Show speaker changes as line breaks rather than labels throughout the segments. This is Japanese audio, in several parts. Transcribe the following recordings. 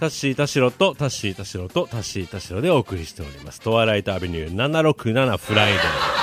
タッシー田代とタッシー田代とタッシー田代でお送りしておりますトワイライトアベニュー767フライデー、ね、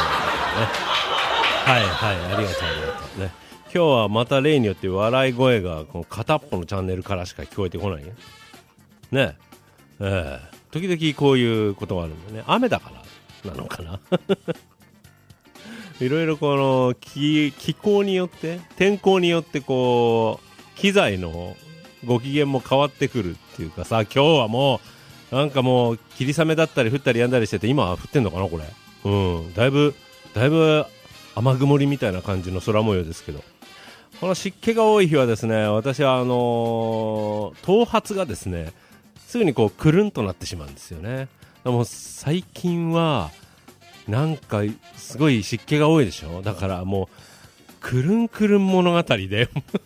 はいはい、ありがとうね。今日はまた例によって笑い声がこの片っぽのチャンネルからしか聞こえてこないね。時々こういうことがあるんだよね。雨だからなのかな。いろいろこの気候によって天候によってこう機材のご機嫌も変わってくるっていうかさ、今日はもうなんかもう霧雨だったり降ったりやんだりしてて、今は降ってんのかなこれ。だいぶ雨曇りみたいな感じの空模様ですけど、この湿気が多い日はですね、私は頭髪がですねすぐにこうくるんとなってしまうんですよね。でも最近はなんかすごい湿気が多いでしょ。だからもうくるんくるん物語で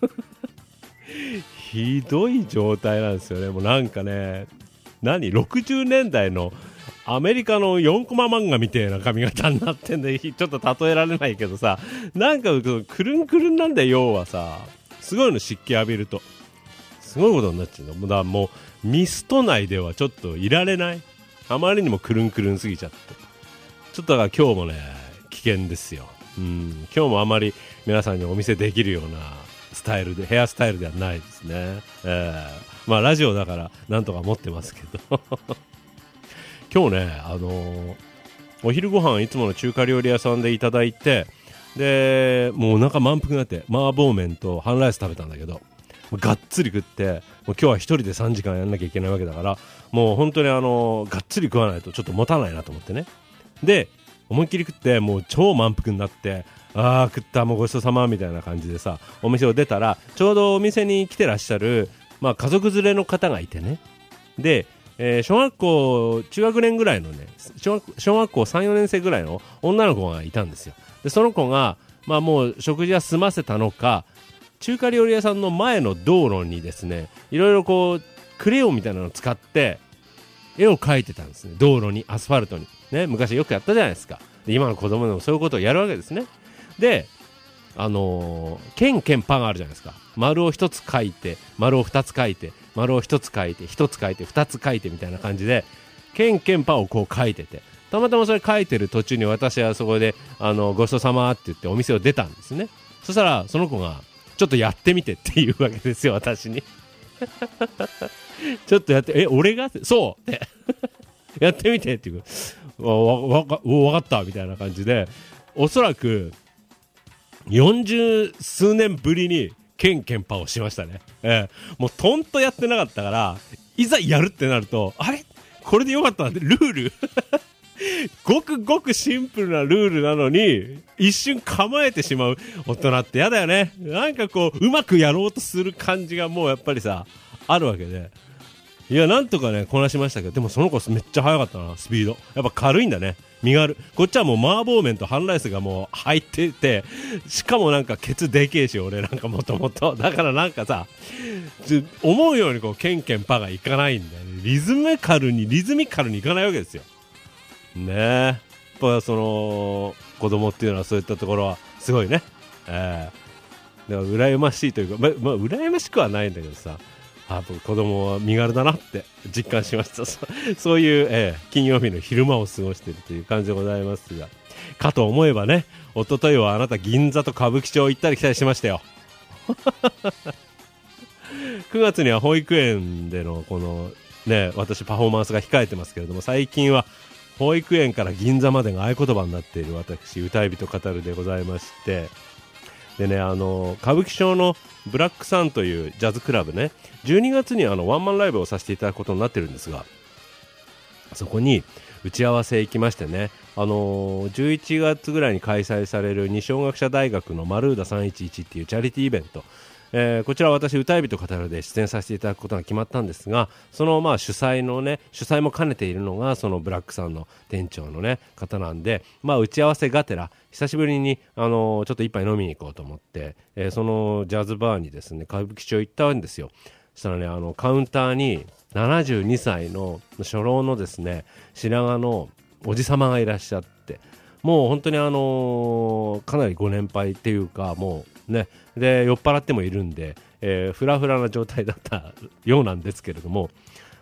ひどい状態なんですよね。もうなんかね、60年代のアメリカの4コマ漫画みたいな髪型になってんで、ちょっと例えられないけどさ、なんかくるんくるんなんだよ。要はさ、すごいの湿気浴びるとすごいことになっちゃうの。だからもうミスト内ではちょっといられない、あまりにもくるんくるんすぎちゃって、ちょっとだから今日もね危険ですよ。今日もあまり皆さんにお見せできるようなスタイルで、ヘアスタイルではないですね。まあラジオだからなんとか持ってますけど今日ね、お昼ご飯いつもの中華料理屋さんでいただいて、でもうお腹満腹になって麻婆麺と半ライス食べたんだけど、がっつり食って、もう今日は一人で3時間やんなきゃいけないわけだから、もう本当にがっつり食わないとちょっと持たないなと思ってね。で思いっきり食ってもう超満腹になって、食った、もうごちそうさまみたいな感じでさ、お店を出たらちょうどお店に来てらっしゃる、家族連れの方がいてね。で、小学校中学年ぐらいのね、小学校 3,4 年生ぐらいの女の子がいたんですよ。でその子が、もう食事は済ませたのか、中華料理屋さんの前の道路にですね、いろいろこうクレヨンみたいなのを使って絵を描いてたんですね。道路に、アスファルトにね、昔よくやったじゃないですか。で今の子供でもそういうことをやるわけですね。でケンケンパがあるじゃないですか。丸を一つ書いて、丸を二つ書いて、丸を一つ書いて、一つ書いて、二つ書いてみたいな感じでケンケンパをこう書いてて、たまたまそれ書いてる途中に私はそこでごちそうさまって言ってお店を出たんですね。そしたらその子がちょっとやってみてっていうわけですよ、私にちょっとやって、俺がそうってやってみてっていう、わかったみたいな感じで、おそらく40数年ぶりにケンケンパをしましたね。もうとんとやってなかったから、いざやるってなると、あれこれでよかったなって、ルールごくごくシンプルなルールなのに一瞬構えてしまう大人ってやだよね。なんかこううまくやろうとする感じがもうやっぱりさあるわけで、いやなんとかねこなしましたけど、でもその子めっちゃ速かったな、スピードやっぱ軽いんだね、身軽。こっちはもう麻婆麺と半ライスがもう入ってて、しかもなんかケツでけえし、俺なんかもともとだからなんかさ、思うようにこうケンケンパがいかないんだよね。リズミカルにいかないわけですよね。やっぱその子供っていうのはそういったところはすごいね。だから羨ましいというか、羨ましくはないんだけどさ、子供は身軽だなって実感しましたそういう、金曜日の昼間を過ごしているという感じでございますが、かと思えばね、一昨日はあなた銀座と歌舞伎町行ったり来たりしましたよ9月には保育園でのこのね、私パフォーマンスが控えてますけれども、最近は保育園から銀座までが合言葉になっている私歌い人語るでございまして、でね、歌舞伎町のブラックサンというジャズクラブね、12月にワンマンライブをさせていただくことになってるんですが、そこに打ち合わせ行きましてね、11月ぐらいに開催される二松学舎大学のマルーダ311っていうチャリティーイベント、こちらは私歌い人語るで出演させていただくことが決まったんですが、その主催も兼ねているのがそのブラックさんの店長のね方なんで、打ち合わせがてら久しぶりにちょっと一杯飲みに行こうと思って、そのジャズバーにですね歌舞伎町行ったんですよ。そしたらね、カウンターに72歳の初老のですね白髪のおじさまがいらっしゃって、もう本当にかなりご年配っていうか、もうねで酔っ払ってもいるんで、フラフラな状態だったようなんですけれども、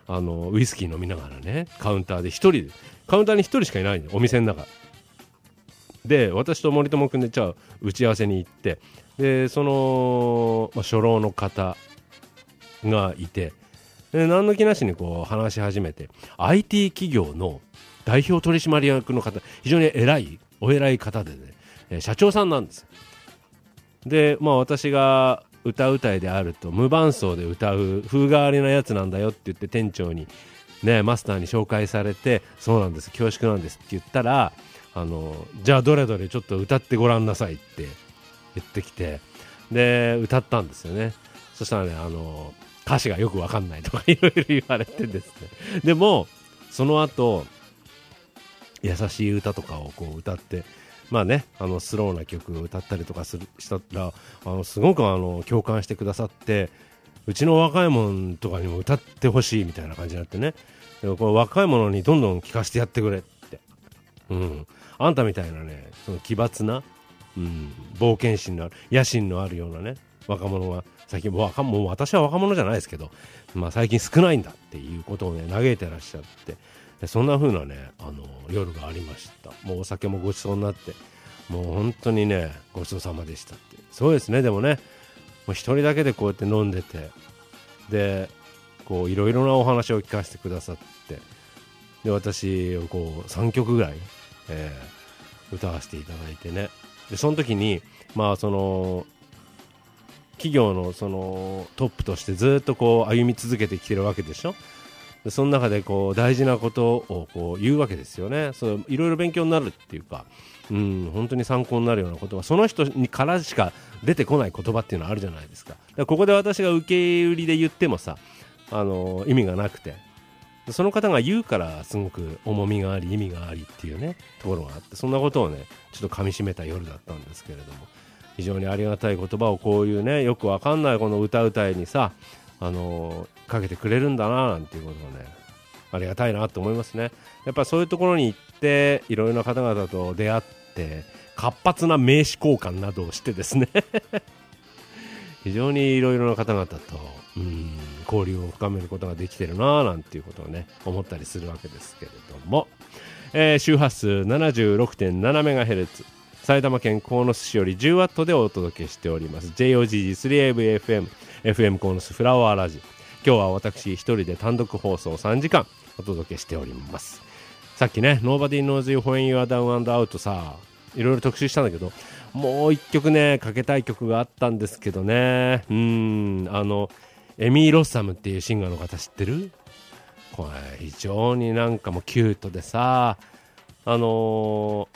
ウイスキー飲みながらね、カウンターに一人しかいないの、お店の中で。私と森友君でじゃあ打ち合わせに行って、でその、初老の方がいて、で何の気なしにこう話し始めて、 IT 企業の代表取締役の方、非常にお偉い方でね、社長さんなんですよ。で、私が歌うたいであると無伴奏で歌う風変わりなやつなんだよって言って、店長にね、マスターに紹介されて、そうなんです、恐縮なんですって言ったら、じゃあどれどれちょっと歌ってごらんなさいって言ってきて、で歌ったんですよね。そしたらね、歌詞がよくわかんないとかいろいろ言われてですね、でもその後優しい歌とかをこう歌って、スローな曲を歌ったりとかしたら、すごく共感してくださって、うちの若い者とかにも歌ってほしいみたいな感じになってね、でもこの若い者にどんどん聴かせてやってくれって、あんたみたいなね、その奇抜な、冒険心のある、野心のあるようなね、若者が最近、もう私は若者じゃないですけど、最近少ないんだっていうことをね嘆いてらっしゃって、でそんな風なね夜がありました。もうお酒もごちそうになって、もう本当にねごちそうさまでしたって。そうですね。でもね、もう一人だけでこうやって飲んでて、でこういろいろなお話を聞かせてくださって、で私をこう3曲ぐらい、歌わせていただいてね、でその時にその企業のそのトップとしてずっとこう歩み続けてきてるわけでしょ。でその中でこう大事なことをこう言うわけですよね。そういろいろ勉強になるっていうか、本当に参考になるような言葉、その人にからしか出てこない言葉っていうのはあるじゃないですか。だからここで私が受け売りで言ってもさ、意味がなくて、その方が言うからすごく重みがあり意味がありっていうねところがあって、そんなことをねちょっと噛み締めた夜だったんですけれども、非常にありがたい言葉をこういうねよくわかんないこの歌うたいにさかけてくれるんだななんていうことがねありがたいなと思いますね。やっぱそういうところに行っていろいろな方々と出会って活発な名刺交換などをしてですね非常にいろいろな方々と交流を深めることができてるななんていうことをね思ったりするわけですけれども、周波数 76.7MHz 埼玉県鴻巣市より 10W でお届けしております JOGG3AVFM FM 鴻巣フラワーラジオ。今日は私一人で単独放送3時間お届けしております。さっきね Nobody Knows You When You Are Down and Out さいろいろ特集したんだけど、もう一曲ねかけたい曲があったんですけどね、エミー・ロッサムっていうシンガーの方知ってる？これ非常になんかもうキュートでさ、ド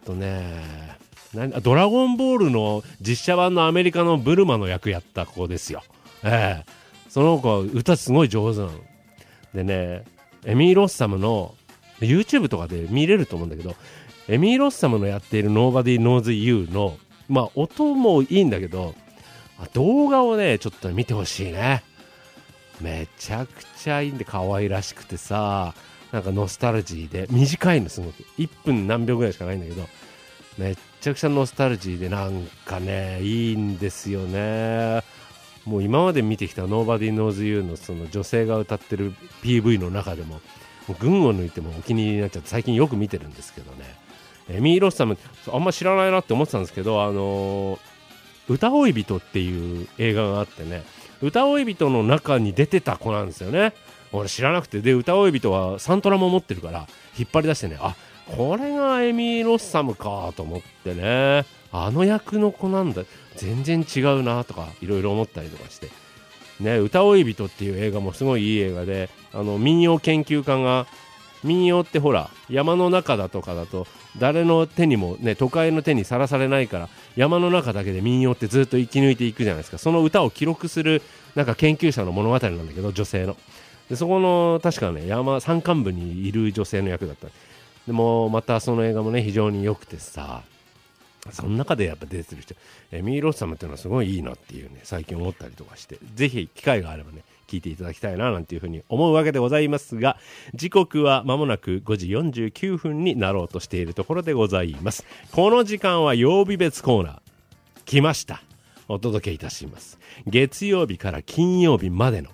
ラゴンボールの実写版のアメリカのブルマの役やった子ですよ。その子は歌すごい上手なのでね、エミー・ロッサムの YouTube とかで見れると思うんだけど、エミー・ロッサムのやっている Nobody Knows You の音もいいんだけど動画をねちょっと見てほしいね。めちゃくちゃいいんで可愛らしくてさ、なんかノスタルジーで短いのすごく1分何秒ぐらいしかないんだけど、めっちゃくちゃノスタルジーでなんかねいいんですよね。もう今まで見てきた Nobody Knows You のその女性が歌ってる PV の中でも群を抜いてもお気に入りになっちゃって最近よく見てるんですけどね。エミー・ロッサムあんま知らないなって思ってたんですけど、歌追い人っていう映画があってね、歌追い人の中に出てた子なんですよね。俺知らなくて、で歌追い人はサントラも持ってるから引っ張り出してね、あこれがエミー・ロッサムかと思ってね、あの役の子なんだ、全然違うなとかいろいろ思ったりとかしてね。歌追い人っていう映画もすごいいい映画で、民謡研究家が、民謡ってほら山の中だとかだと誰の手にもね都会の手にさらされないから山の中だけで民謡ってずっと生き抜いていくじゃないですか。その歌を記録するなんか研究者の物語なんだけど、女性のでそこの確かね山間部にいる女性の役だった。でもまたその映画もね非常に良くてさ、その中でやっぱ出てる人エミー・ロッサムっていうのはすごいいいなっていうね最近思ったりとかして、ぜひ機会があればね聞いていただきたいななんていうふうに思うわけでございますが、時刻は間もなく5時49分になろうとしているところでございます。この時間は曜日別コーナー来ました。お届けいたします。月曜日から金曜日までの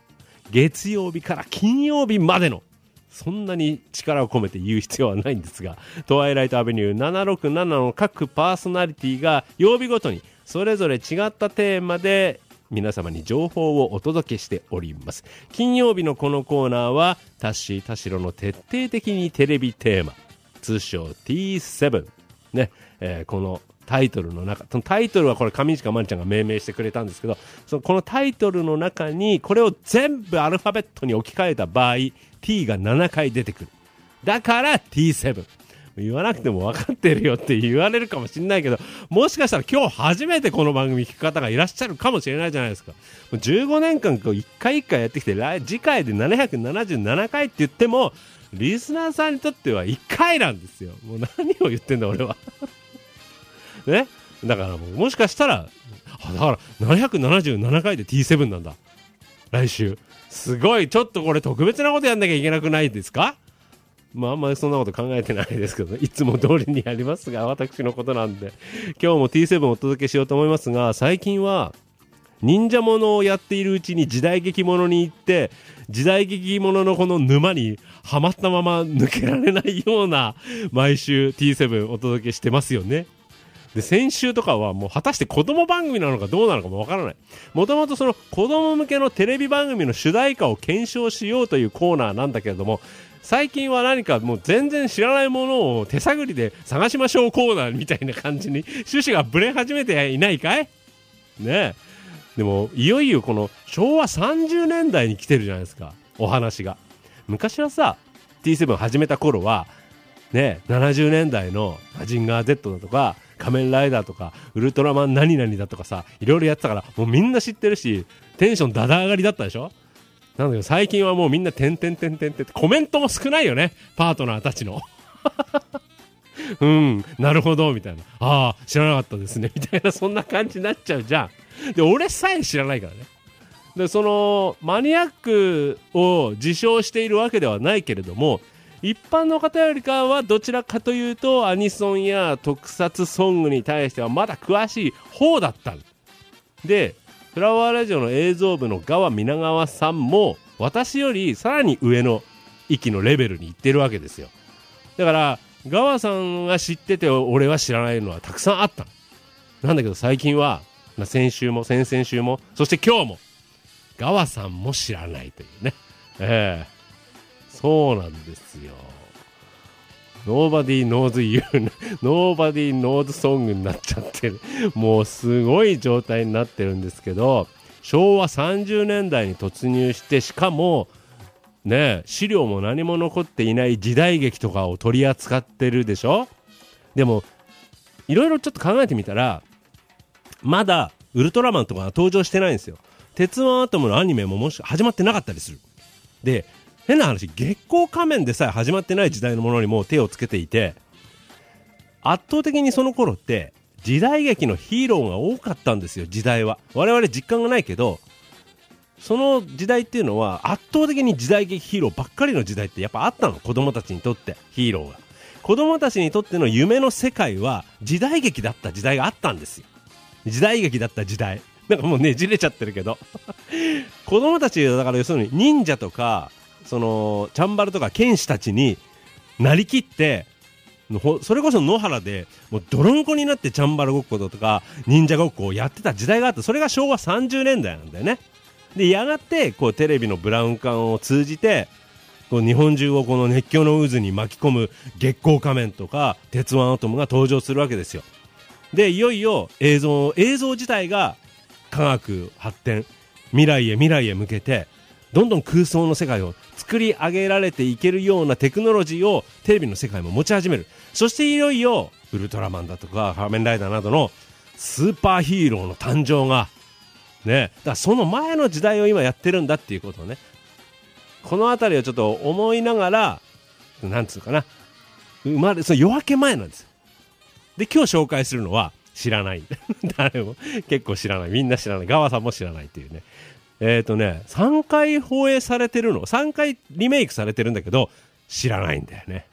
月曜日から金曜日までの、そんなに力を込めて言う必要はないんですが、トワイライトアベニュー767の各パーソナリティが曜日ごとにそれぞれ違ったテーマで皆様に情報をお届けしております。金曜日のこのコーナーはタッシー田代の徹底的にテレビテーマ、通称 T7 ね、このタイトルの中、そのタイトルはこれ上近まりちゃんが命名してくれたんですけど、このタイトルの中にこれを全部アルファベットに置き換えた場合、T が7回出てくる。だから T7。言わなくても分かってるよって言われるかもしれないけど、もしかしたら今日初めてこの番組聞く方がいらっしゃるかもしれないじゃないですか。15年間1回1回やってきて、次回で777回って言っても、リスナーさんにとっては1回なんですよ。もう何を言ってんだ俺は。ね。だからもしかしたら、だから777回で T7 なんだ。来週。すごい、ちょっとこれ特別なことやんなきゃいけなくないですか？まああんまりそんなこと考えてないですけど、ね、いつも通りにやりますが、私のことなんで。今日も T7 をお届けしようと思いますが、最近は忍者ものをやっているうちに時代劇ものに行って、時代劇もののこの沼にはまったまま抜けられないような毎週 T7 お届けしてますよね。で、先週とかはもう果たして子供番組なのかどうなのかもわからない。もともとその子供向けのテレビ番組の主題歌を検証しようというコーナーなんだけれども、最近は何かもう全然知らないものを手探りで探しましょうコーナーみたいな感じに趣旨がブレ始めていないかいねえ。でもいよいよこの昭和30年代に来てるじゃないですか、お話が。昔はさ T7 始めた頃はね、70年代のマジンガー Z だとか仮面ライダーとかウルトラマン何々だとかさ、いろいろやってたからもうみんな知ってるし、テンションダダ上がりだったでしょ。なんだけど最近はもうみんなてんてんてんてんってコメントも少ないよね、パートナーたちのなるほどみたいな、ああ知らなかったですねみたいな、そんな感じになっちゃうじゃん。で俺さえ知らないからね。でそのマニアックを自称しているわけではないけれども、一般の方よりかはどちらかというとアニソンや特撮ソングに対してはまだ詳しい方だったで、フラワーラジオの映像部の川皆川さんも私よりさらに上の域のレベルに行ってるわけですよ。だから川さんが知ってて俺は知らないのはたくさんあったなんだけど、最近は先週も先々週もそして今日も川さんも知らないというね。そうなんですよ。Nobody knows you Nobody knows song になっちゃってる。もうすごい状態になってるんですけど、昭和30年代に突入して、しかもね、資料も何も残っていない時代劇とかを取り扱ってるでしょ。でもいろいろちょっと考えてみたら、まだウルトラマンとか登場してないんですよ。鉄腕アトムのアニメももし始まってなかったりする。で変な話、月光仮面でさえ始まってない時代のものにも手をつけていて、圧倒的にその頃って時代劇のヒーローが多かったんですよ。時代は我々実感がないけど、その時代っていうのは圧倒的に時代劇ヒーローばっかりの時代ってやっぱあったの。子供たちにとってヒーローが、子供たちにとっての夢の世界は時代劇だった時代があったんですよ。時代劇だった時代、なんかもうねじれちゃってるけど子供たちだから、要するに忍者とかそのチャンバルとか剣士たちになりきって、それこそ野原でもう泥んこになってチャンバルごっことか忍者ごっこをやってた時代があって、それが昭和30年代なんだよね。でやがてこうテレビのブラウン管を通じてこう日本中をこの熱狂の渦に巻き込む月光仮面とか鉄腕アトムが登場するわけですよ。でいよいよ映像自体が科学発展、未来へ向けてどんどん空想の世界を作り上げられていけるようなテクノロジーをテレビの世界も持ち始める。そしていよいよウルトラマンだとか仮面ライダーなどのスーパーヒーローの誕生がね、だからその前の時代を今やってるんだっていうことをね、このあたりをちょっと思いながら、なんつうかな、その夜明け前なんですよ。で今日紹介するのは知らない誰も結構知らない、みんな知らない、ガワさんも知らないっていうね。3回放映されてるの、3回リメイクされてるんだけど知らないんだよね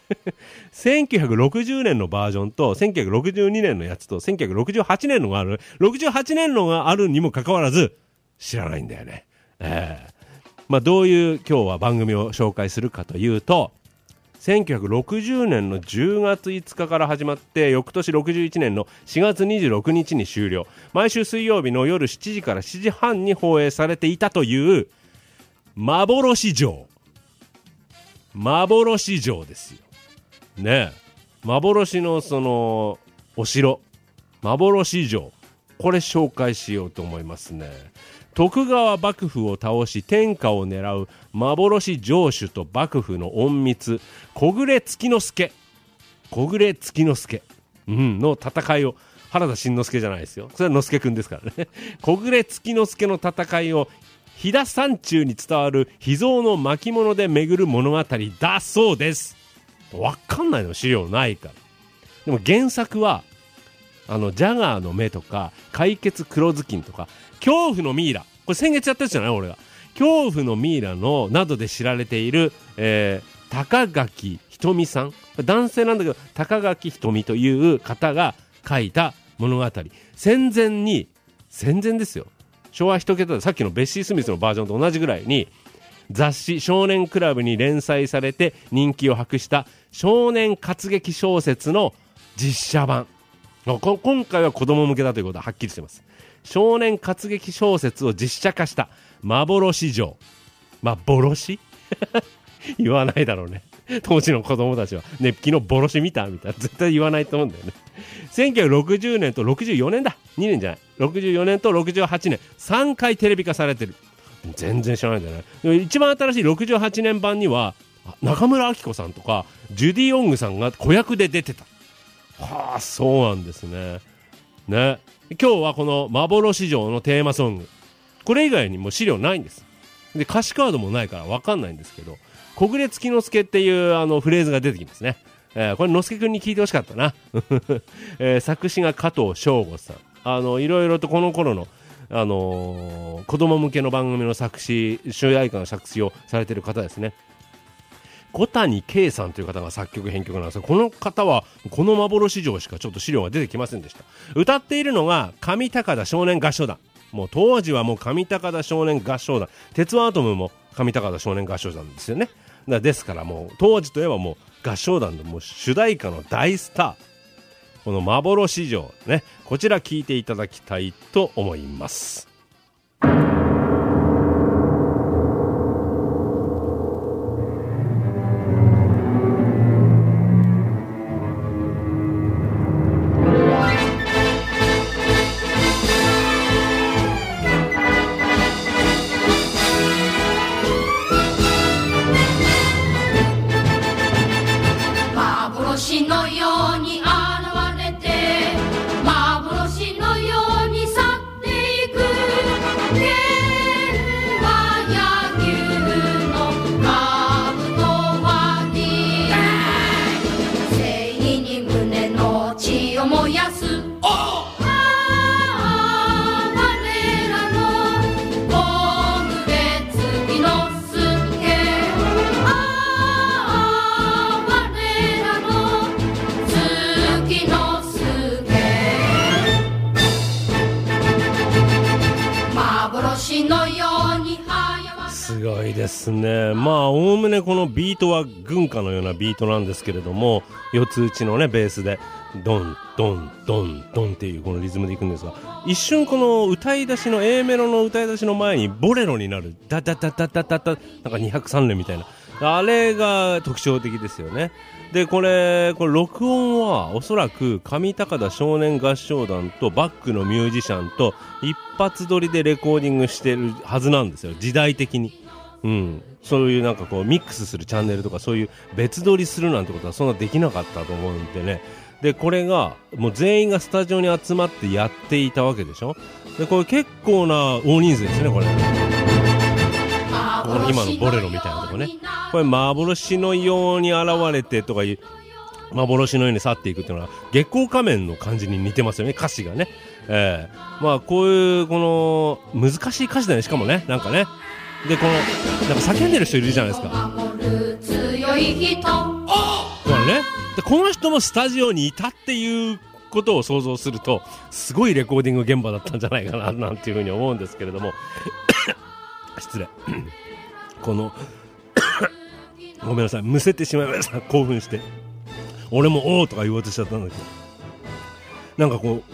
1960年のバージョンと1962年のやつと1968年のがある、68年のがあるにもかかわらず知らないんだよね。 どういう今日は番組を紹介するかというと、1960年の10月5日から始まって翌年61年の4月26日に終了。毎週水曜日の夜7時から7時半に放映されていたという幻城ですよね。幻のそのお城、幻城、これ紹介しようと思いますね。徳川幕府を倒し天下を狙う幻城主と幕府の隠密小暮月之助の戦いを、原田新之助じゃないですよ、それは之助くんですからね。小暮月之助の戦いを飛騨山中に伝わる秘蔵の巻物で巡る物語だそうです。わかんないの、資料ないから。でも原作はジャガーの目とか解決黒ずきんとか恐怖のミイラ、これ先月やったやつじゃない俺が。恐怖のミイラのなどで知られている、高垣ひとみさん、男性なんだけど高垣ひとみという方が書いた物語。戦前ですよ、昭和一桁で、さっきのベッシー・スミスのバージョンと同じぐらいに雑誌少年クラブに連載されて人気を博した少年活劇小説の実写版。今回は子供向けだということははっきりしてます。少年活劇小説を実写化した幻城。幻言わないだろうね、当時の子供たちはね。昨日ボロシ見たみたいな絶対言わないと思うんだよね。1960年と64年だ、2年じゃない、64年と68年3回テレビ化されてる。全然知らないんだよね。一番新しい68年版には中村明子さんとかジュディ・オングさんが子役で出てた。はあ、そうなんですね。今日はこの幻城のテーマソング、これ以外にも資料ないんです。で歌詞カードもないから分かんないんですけど、小暮月之助っていうフレーズが出てきますね。これ之助くんに聞いてほしかったな。作詞が加藤翔吾さん。いろいろとこの頃の子供向けの番組の作詞、主題歌の作詞をされている方ですね。小谷圭さんという方が作曲編曲なんですが、この方はこの幻城しかちょっと資料が出てきませんでした。歌っているのが上高田少年合唱団。もう当時はもう上高田少年合唱団、鉄腕アトムも上高田少年合唱団ですよね。ですからもう当時といえばもう合唱団のもう主題歌の大スター、この幻城ね、こちら聞いていただきたいと思います。
幻のように現れて幻のように去っていく、剣は野球の兜はに正義に胸の血を燃やす。
すごいですね。おおむねこのビートは軍歌のようなビートなんですけれども、四つ打ちのねベースでドンドンドンドンっていうこのリズムでいくんですが、一瞬この歌い出しの A メロの歌い出しの前にボレロになるダダダダダダダ、なんか203連みたいな、あれが特徴的ですよね。でこれ録音はおそらく上高田少年合唱団とバックのミュージシャンと一発撮りでレコーディングしてるはずなんですよ、時代的に。そういうなんかこうミックスするチャンネルとかそういう別撮りするなんてことはそんなできなかったと思うんでね。でこれがもう全員がスタジオに集まってやっていたわけでしょ。でこれ結構な大人数ですね。これ今のボレロみたいなとこね、これ幻のように現れてとかいう幻のように去っていくっていうのは月光仮面の感じに似てますよね、歌詞がね。こういうこの難しい歌詞だね、しかもね、なんかね。でこのなんか叫んでる人いるじゃないですか。強い人、これね。でこの人もスタジオにいたっていうことを想像するとすごいレコーディング現場だったんじゃないかななんていうふうに思うんですけれども失礼このごめんなさい、むせてしまいました。興奮して俺もおーとか言おうとしちゃったんだけど、なんかこう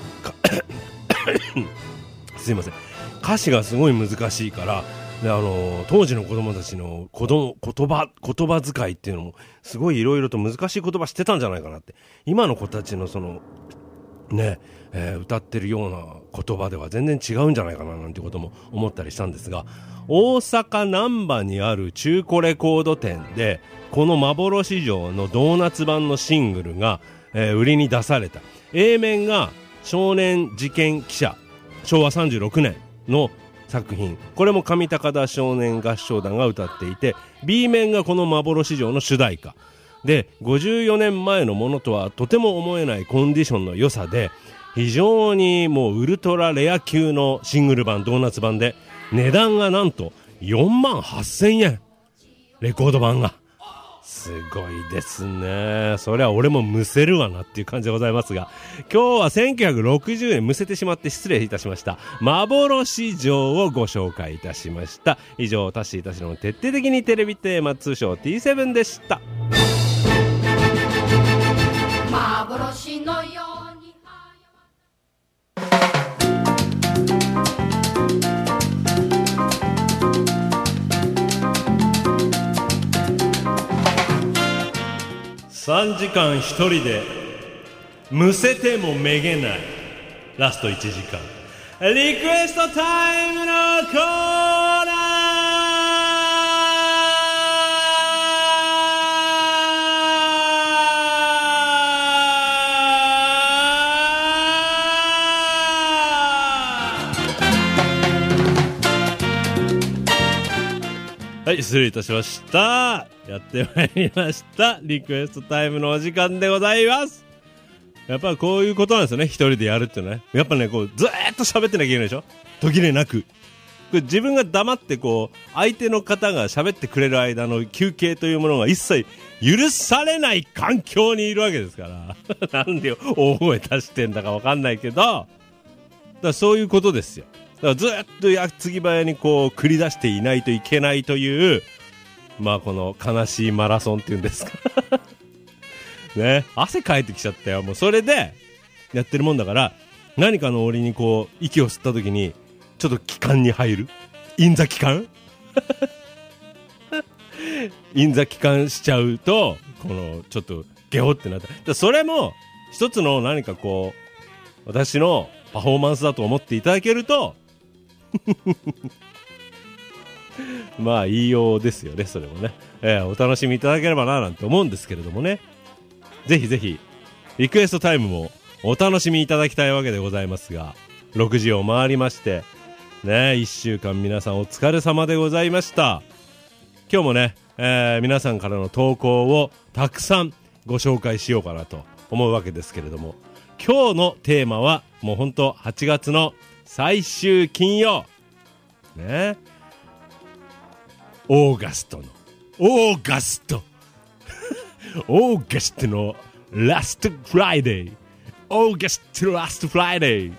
すいません、歌詞がすごい難しいから、で当時の子供たちの言葉遣いっていうのもすごいいろいろと難しい言葉知ってたんじゃないかなって、今の子たちのそのね、歌ってるような言葉では全然違うんじゃないかななんてことも思ったりしたんですが、大阪難波にある中古レコード店でこの幻城のドーナツ版のシングルが、売りに出された。 A 面が少年事件記者、昭和36年の作品、これも上高田少年合唱団が歌っていて、 B 面がこの幻城の主題歌で、54年前のものとはとても思えないコンディションの良さで、非常にもうウルトラレア級のシングル版、ドーナツ版で、値段がなんと48,000円、レコード版がすごいですね。そりゃ俺もむせるわなっていう感じでございますが、今日は1960年、むせてしまって失礼いたしました、幻城をご紹介いたしました。以上、タッシーたちの徹底的にテレビテーマ、通称 T7 でした。
幻のように
3時間一人でむせてもめげないラスト1時間、リクエストタイムのコーナー。はい、失礼いたしました。やってまいりました。リクエストタイムのお時間でございます。やっぱりこういうことなんですよね、一人でやるっていうのはね。やっぱね、こうずーっと喋ってなきゃいけないでしょ、途切れなく。これ自分が黙ってこう相手の方が喋ってくれる間の休憩というものが一切許されない環境にいるわけですからなんで大声出してんだかわかんないけど、だからそういうことですよ。だからずっと矢継ぎ早にこう繰り出していないといけないという、まあこの悲しいマラソンっていうんですかね、汗かいてきちゃったよ。もうそれでやってるもんだから、何かの折にこう息を吸った時にちょっと気管に入る、インザ気管インザ気管しちゃうと、このちょっとゲホってなった。それも一つの何かこう私のパフォーマンスだと思っていただけるとまあ言いようですよね、それもね、お楽しみいただければななんて思うんですけれどもね。ぜひぜひリクエストタイムもお楽しみいただきたいわけでございますが、6時を回りましてね、1週間皆さんお疲れ様でございました。今日もね、皆さんからの投稿をたくさんご紹介しようかなと思うわけですけれども、今日のテーマはもう本当8月の最終金曜ね、オーガストのオーガストのラストフライデー、オーガストラストフライデー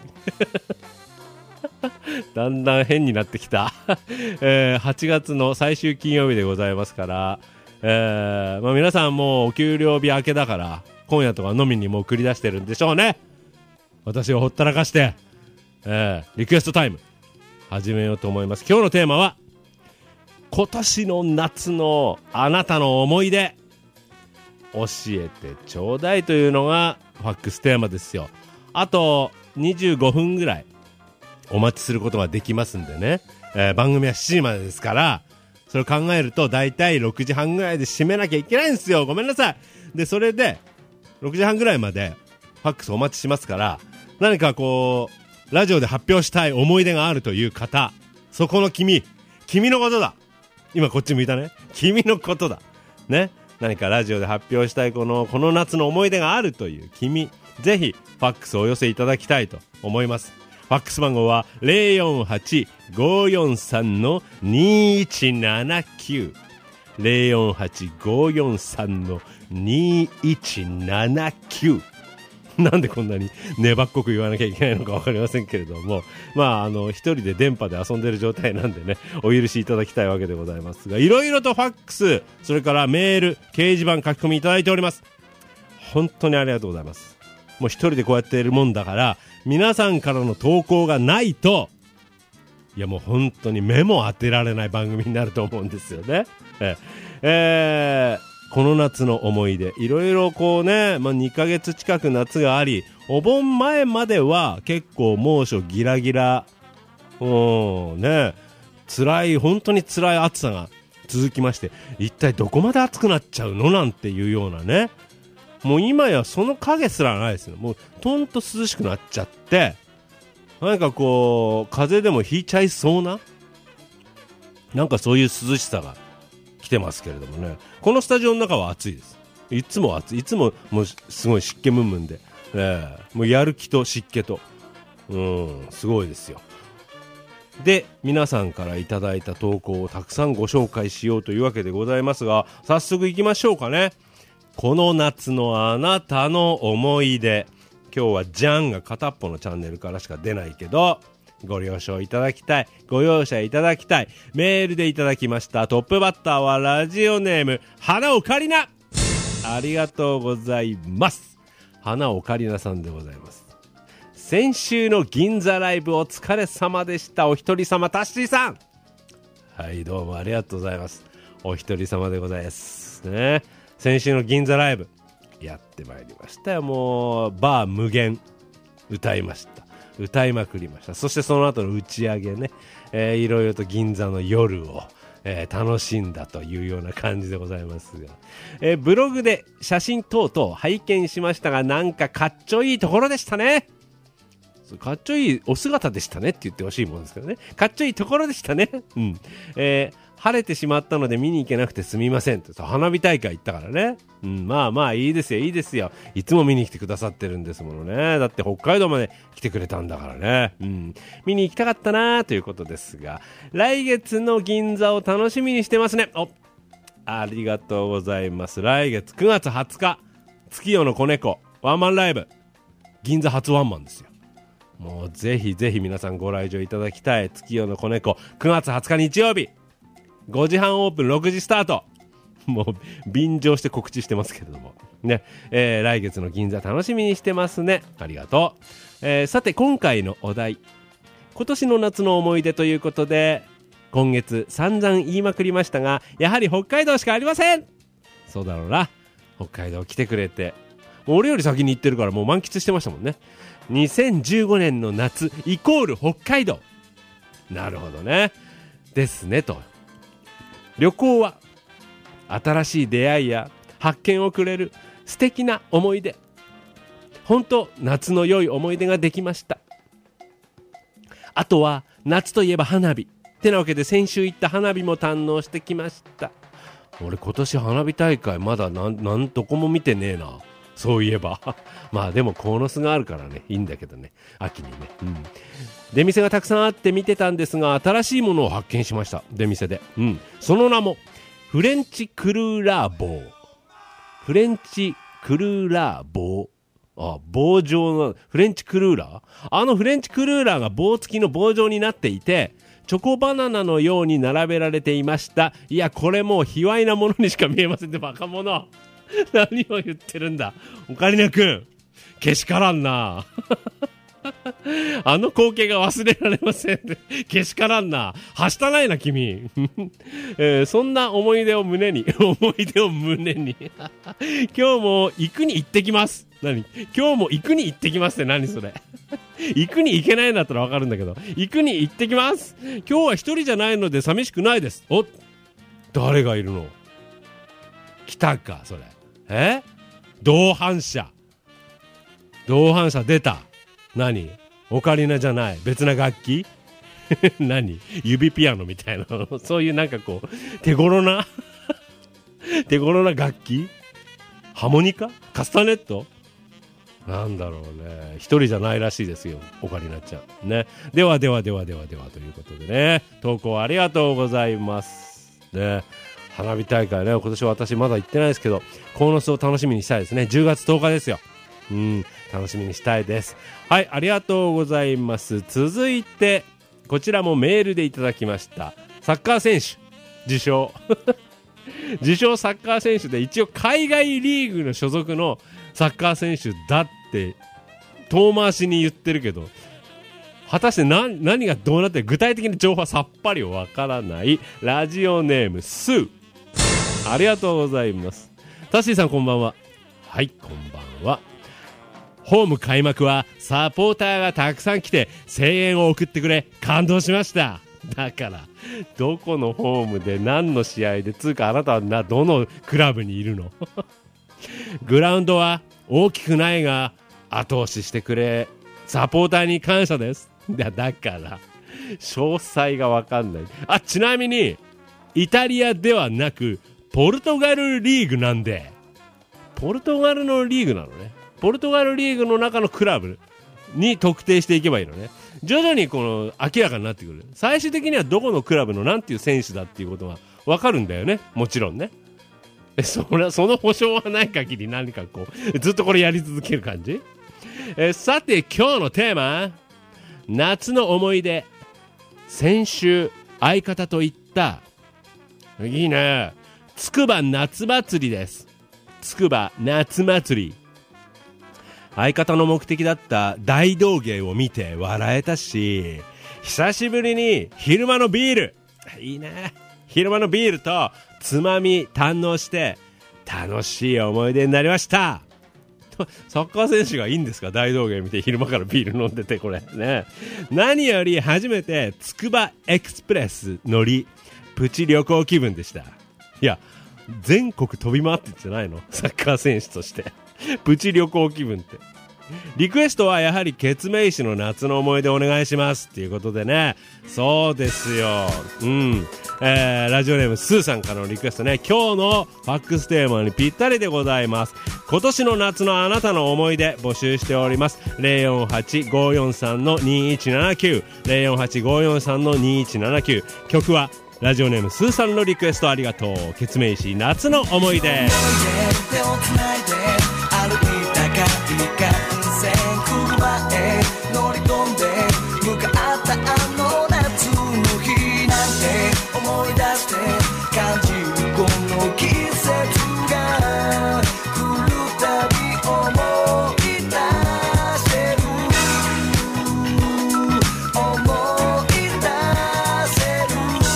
だんだん変になってきた8月の最終金曜日でございますから、まあ、皆さんもうお給料日明けだから今夜とか飲みにもう繰り出してるんでしょうね。私をほったらかして、リクエストタイム始めようと思います。今日のテーマは今年の夏のあなたの思い出教えてちょうだいというのがファックステーマですよ。あと25分ぐらいお待ちすることができますんでね、番組は7時までですから、それを考えるとだいたい6時半ぐらいで締めなきゃいけないんですよ。ごめんなさい。でそれで6時半ぐらいまでファックスお待ちしますから、何かこうラジオで発表したい思い出があるという方、そこの君のことだ。今こっち向いたね、君のことだね。何かラジオで発表したいこの夏の思い出があるという君、ぜひファックスをお寄せいただきたいと思います。ファックス番号は 048-543-2179 048-543-2179 なんでこんなに粘っこく言わなきゃいけないのか分かりませんけれども、一人で電波で遊んでる状態なんでね、お許しいただきたいわけでございますが、いろいろとファックス、それからメール、掲示板書き込みいただいております。本当にありがとうございます。もう一人でこうやっているもんだから、皆さんからの投稿がないと、いやもう本当に目も当てられない番組になると思うんですよね。この夏の思い出、いろいろこうね、2ヶ月近く夏があり、お盆前までは結構猛暑ギラギラ、ね、本当に辛い暑さが続きまして、一体どこまで暑くなっちゃうのなんていうようなね、もう今やその影すらないですよ。もうとんと涼しくなっちゃって、なんかこう風邪でもひいちゃいそうな、なんかそういう涼しさが来てますけれどもね。このスタジオの中は暑いです。いつも暑い、いつももうすごい湿気ムンムンで、もうやる気と湿気と、すごいですよ。で、皆さんからいただいた投稿をたくさんご紹介しようというわけでございますが、早速行きましょうかね。この夏のあなたの思い出。今日はジャンが片っぽのチャンネルからしか出ないけど、ご了承いただきたい、ご容赦いただきたい。メールでいただきました。トップバッターはラジオネーム花オカリナ。ありがとうございます。花オカリナさんでございます。先週の銀座ライブお疲れ様でした。お一人様タッシーさん。はい、どうもありがとうございます。お一人様でございますね。先週の銀座ライブやってまいりましたよ。もうバー無限歌いました。歌いまくりました。そしてその後の打ち上げね、いろいろと銀座の夜を、楽しんだというような感じでございますが、ブログで写真等々拝見しましたが、なんかかっちょいいところでしたね。かっちょいいお姿でしたねって言ってほしいもんですけどね。かっちょいいところでしたね。晴れてしまったので見に行けなくてすみませんって。花火大会行ったからね。いいですよいいですよ。いつも見に来てくださってるんですものね。だって北海道まで来てくれたんだからね。見に行きたかったなということですが、来月の銀座を楽しみにしてますね。ありがとうございます。来月9月20日月夜の子猫ワンマンライブ、銀座初ワンマンですよ。もうぜひぜひ皆さんご来場いただきたい。月夜の子猫9月20日日曜日5時半オープン、6時スタート。もう便乗して告知してますけれどもね、来月の銀座楽しみにしてますね。ありがとう。さて今回のお題、今年の夏の思い出ということで、今月散々言いまくりましたが、やはり北海道しかありません。そうだろうな。北海道来てくれて、もう俺より先に行ってるからもう満喫してましたもんね。2015年の夏イコール北海道。なるほどね。ですねと。旅行は新しい出会いや発見をくれる素敵な思い出。本当夏の良い思い出ができました。あとは夏といえば花火ってなわけで、先週行った花火も堪能してきました。俺今年花火大会まだどこも見てねえな。そういえばでも鴻巣があるからね、いいんだけどね、秋にね。出店がたくさんあって見てたんですが、新しいものを発見しました。出店で、その名もフレンチクルーラー棒。フレンチクルーラー棒。棒状のフレンチクルーラー。フレンチクルーラーが棒付きの棒状になっていて、チョコバナナのように並べられていました。いや、これもう卑猥なものにしか見えませんって。バカ者何を言ってるんだオカリナくん、けしからんなあの光景が忘れられませんけしからんな、はしたないな君そんな思い出を胸に今日も行くに行ってきます。何、今日も行くに行ってきますって何それ行くに行けないんだったらわかるんだけど、行くに行ってきます。今日は一人じゃないので寂しくないです。誰がいるの？来たかそれ。同伴者出た。何？オカリナじゃない別な楽器何？指ピアノみたいなそういうなんかこう手頃な楽器？ハーモニカ？カスタネット？なんだろうね。一人じゃないらしいですよ、オカリナちゃんね。ではということでね、投稿ありがとうございますね。花火大会ね、今年は私まだ行ってないですけど、鴻巣を楽しみにしたいですね。10月10日ですよ。 楽しみにしたいです。はい、ありがとうございます。続いてこちらもメールでいただきました。サッカー選手自称自称サッカー選手で、一応海外リーグの所属のサッカー選手だって遠回しに言ってるけど、果たして何がどうなって具体的な情報はさっぱりわからない。ラジオネームスー、ありがとうございます。タッシーさんこんばんは。はい、こんばんは。ホーム開幕はサポーターがたくさん来て声援を送ってくれ感動しました。だからどこのホームで何の試合でつうか、あなたはどのクラブにいるのグラウンドは大きくないが後押ししてくれサポーターに感謝です。だから詳細が分かんない。あ、ちなみにイタリアではなくポルトガルリーグなんで、ポルトガルのリーグなのね。ポルトガルリーグの中のクラブに特定していけばいいのね。徐々にこの明らかになってくる。最終的にはどこのクラブのなんていう選手だっていうことが分かるんだよね、もちろんね。その保証はない限り何かこうずっとこれやり続ける感じ。さて今日のテーマ、夏の思い出。先週相方と行ったいいね、つくば夏祭りです。つくば夏祭り、相方の目的だった大道芸を見て笑えたし、久しぶりに昼間のビール、いいね、昼間のビールとつまみ堪能して楽しい思い出になりました。サッカー選手がいいんですか、大道芸見て昼間からビール飲んでて。これね、何より初めてつくばエクスプレス乗りプチ旅行気分でした。いや、全国飛び回ってんじゃないの、サッカー選手としてプチ旅行気分って。リクエストはやはりケツメイシの夏の思い出お願いしますっていうことでね。そうですよ、ラジオネームスーさんからのリクエストね、今日のファックステーマにぴったりでございます。今年の夏のあなたの思い出募集しております。 048-543-2179 048-543-2179。曲はラジオネームスーさんのリクエストありがとう。ケツメイシ夏の思い出。
手をつないで歩いたかい幹線車へ乗り込んで向かったあの夏の日なんて思い出して感じるこの季節が来るたび思い出してる思い出せる。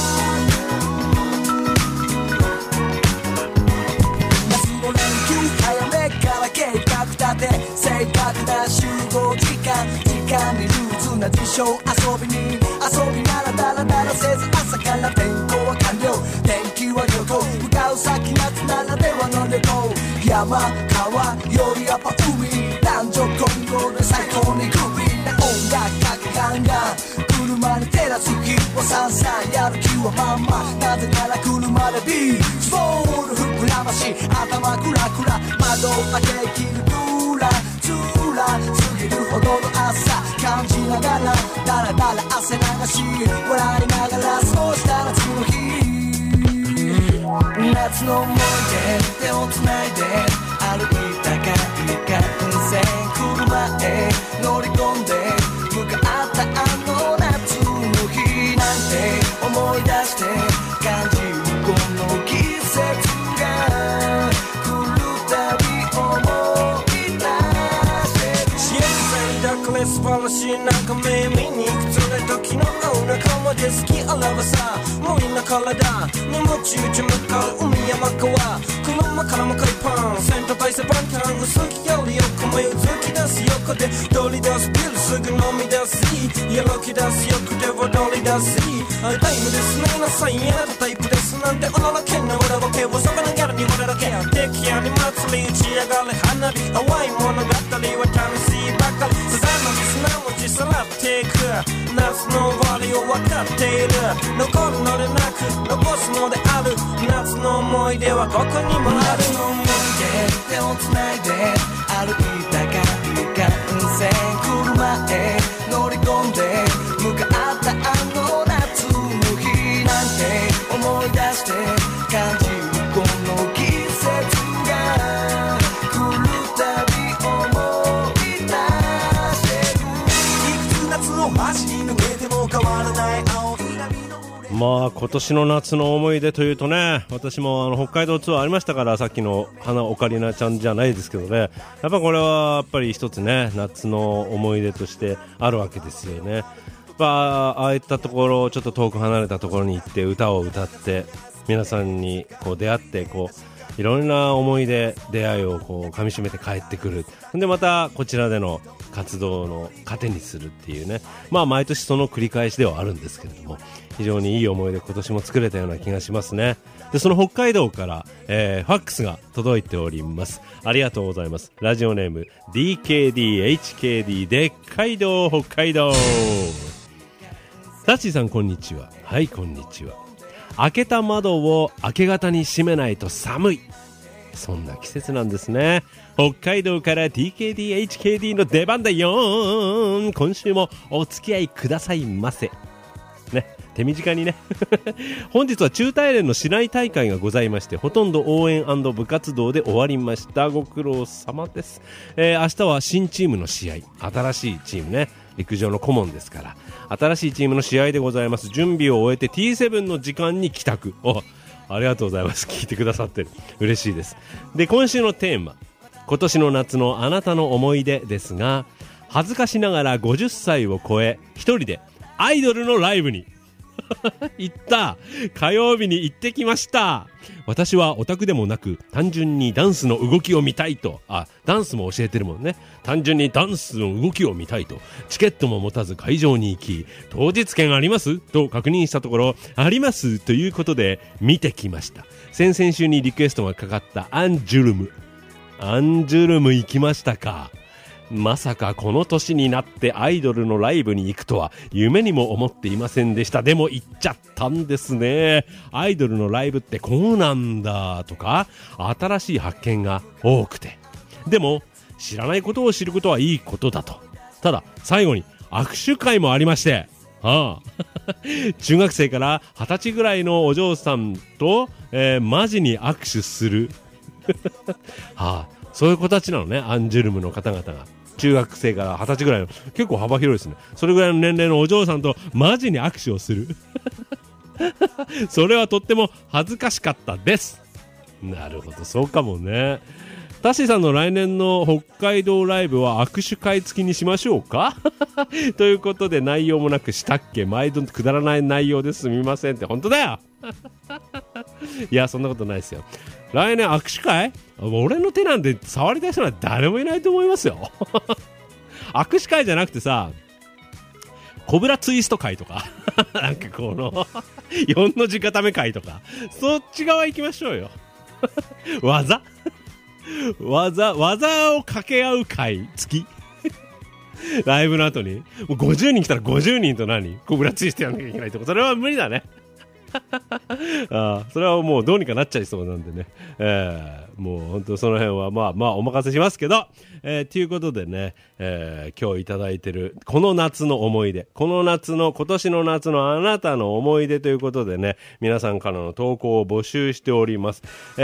夏の連休早めから計画立て正確な集合時間にルーズな事象遊びならダラダラせず朝から天候は完了天気は旅行向かう先夏ならではの旅行山川よりやっぱ海男女混合で最高にグリーンな音楽かけガンガン車に照らす日はさんさんやる気はまんまなぜなら車でビーチボール膨らまし頭クラクラ窓開け切るドゥラツーラ過ぎるほどの朝感じながらだらだら汗流し笑いながらそうした夏の日夏の思い出手をつないで歩いたかい幹線車へ乗り込んで向かったあの夏の日なんて思い出して感じるこの季節が来るたび思い出してる。これ素晴らしい中目見に行くつらい時の青仲間で好きあらばさ森の体に夢中向かう海山川車からも海パンセントバイセパンタン薄着より横目うずき出す横で取り出すビールすぐ飲み出すやろき出す横で踊り出すタイムですねなさいやなタイプですなんておならけんな裏ボケをそこのギャルに俺だけ敵屋に祭り打ち上がれ花火淡い物語は楽しいばかりすなわちさらっていく夏の終わりを分かっている残るのでなく残すのである夏の思い出はここにもある。夏の思い出手をつないで歩いたかい幹線車へ乗り込んで向かったあの夏の日なんて思い出して感じるこの季節が来るたび思い出
まあ今年の夏の思い出というとね、私も北海道ツアーありましたから、さっきの花オカリナちゃんじゃないですけどね、やっぱこれはやっぱり一つね、夏の思い出としてあるわけですよね。ああいったところ、ちょっと遠く離れたところに行って歌を歌って皆さんにこう出会って、こういろんな思い出、出会いをこう噛み締めて帰ってくる。でまたこちらでの活動の糧にするっていうね、まあ毎年その繰り返しではあるんですけれども、非常にいい思い出今年も作れたような気がしますね。でその北海道から、ファックスが届いております。ありがとうございます。ラジオネーム DKDHKD でっかい道北海道。タッチーさんこんにちは。はい、こんにちは。開けた窓を明け方に閉めないと寒い、そんな季節なんですね。北海道から TKDHKD の出番だよ。今週もお付き合いくださいませね、手短にね本日は中大連の市内大会がございまして、ほとんど応援&部活動で終わりました。ご苦労様です。明日は新チームの試合、新しいチームね、陸上の顧問ですから新しいチームの試合でございます。準備を終えて T7 の時間に帰宅。ありがとうございます。聞いてくださってる、嬉しいです。で今週のテーマ、今年の夏のあなたの思い出ですが、恥ずかしながら50歳を超え一人でアイドルのライブに行った。火曜日に行ってきました。私はオタクでもなく、単純にダンスの動きを見たいと、ダンスも教えてるもんね。単純にダンスの動きを見たいと、チケットも持たず会場に行き、当日券ありますと確認したところ、ありますということで見てきました。先々週にリクエストがかかったアンジュルム行きましたか。まさかこの年になってアイドルのライブに行くとは夢にも思っていませんでした。でも行っちゃったんですね。アイドルのライブってこうなんだとか、新しい発見が多くて、でも知らないことを知ることはいいことだと。ただ最後に握手会もありまして、中学生から20歳ぐらいのお嬢さんと、マジに握手するそういう子たちなのね、アンジュルムの方々が。中学生から20歳ぐらいの、結構幅広いですね。それぐらいの年齢のお嬢さんとマジに握手をするそれはとっても恥ずかしかったです。なるほど、そうかもね。タッシーさんの来年の北海道ライブは握手会付きにしましょうかということで、内容もなくしたっけ、毎度くだらない内容ですみませんって。本当だよいやそんなことないですよ。来年握手会、俺の手なんて触りたい人は誰もいないと思いますよ握手会じゃなくてさ、コブラツイスト会とかなんかこの4の字固め会とか、そっち側行きましょうよ技を掛け合う会付きライブの後にもう50人来たら50人とコブラツイストやんなきゃいけないとか、それは無理だねそれはもうどうにかなっちゃいそうなんでね、もう本当その辺はまあお任せしますけど、ということでね、今日いただいてるこの夏の思い出、今年の夏のあなたの思い出ということでね、皆さんからの投稿を募集しております。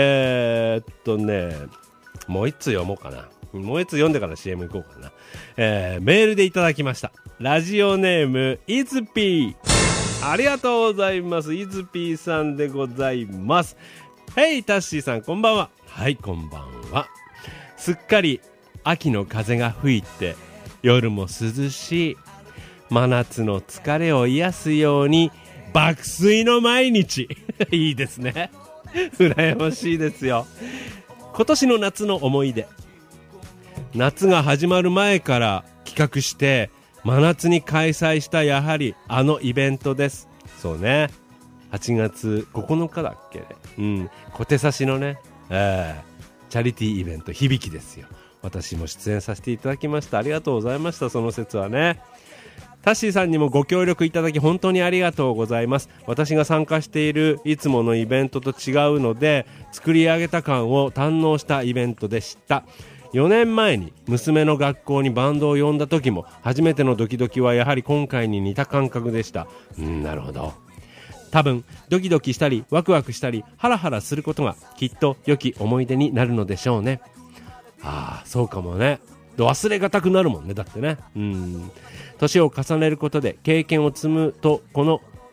もう一つ読もうかな。もう一つ読んでから CM 行こうかな。メールでいただきました。ラジオネームイズピー、ありがとうございます。イズピーさんでございます。ヘイタッシーさん、こんばんは。はい、こんばんは。すっかり秋の風が吹いて、夜も涼しい、真夏の疲れを癒すように爆睡の毎日いいですね羨ましいですよ。今年の夏の思い出、夏が始まる前から企画して真夏に開催したやはりあのイベントです。そうね、8月9日だっけね、小手差しのね、チャリティーイベント響きですよ。私も出演させていただきました。ありがとうございました。その説はね、タッシーさんにもご協力いただき本当にありがとうございます。私が参加しているいつものイベントと違うので、作り上げた感を堪能したイベントでした。4年前に娘の学校にバンドを呼んだ時も初めてのドキドキはやはり今回に似た感覚でした。なるほど。多分ドキドキしたりワクワクしたりハラハラすることがきっと良き思い出になるのでしょうね。そうかもね。忘れがたくなるもんね。だってね、年を重ねることで経験を積むと、この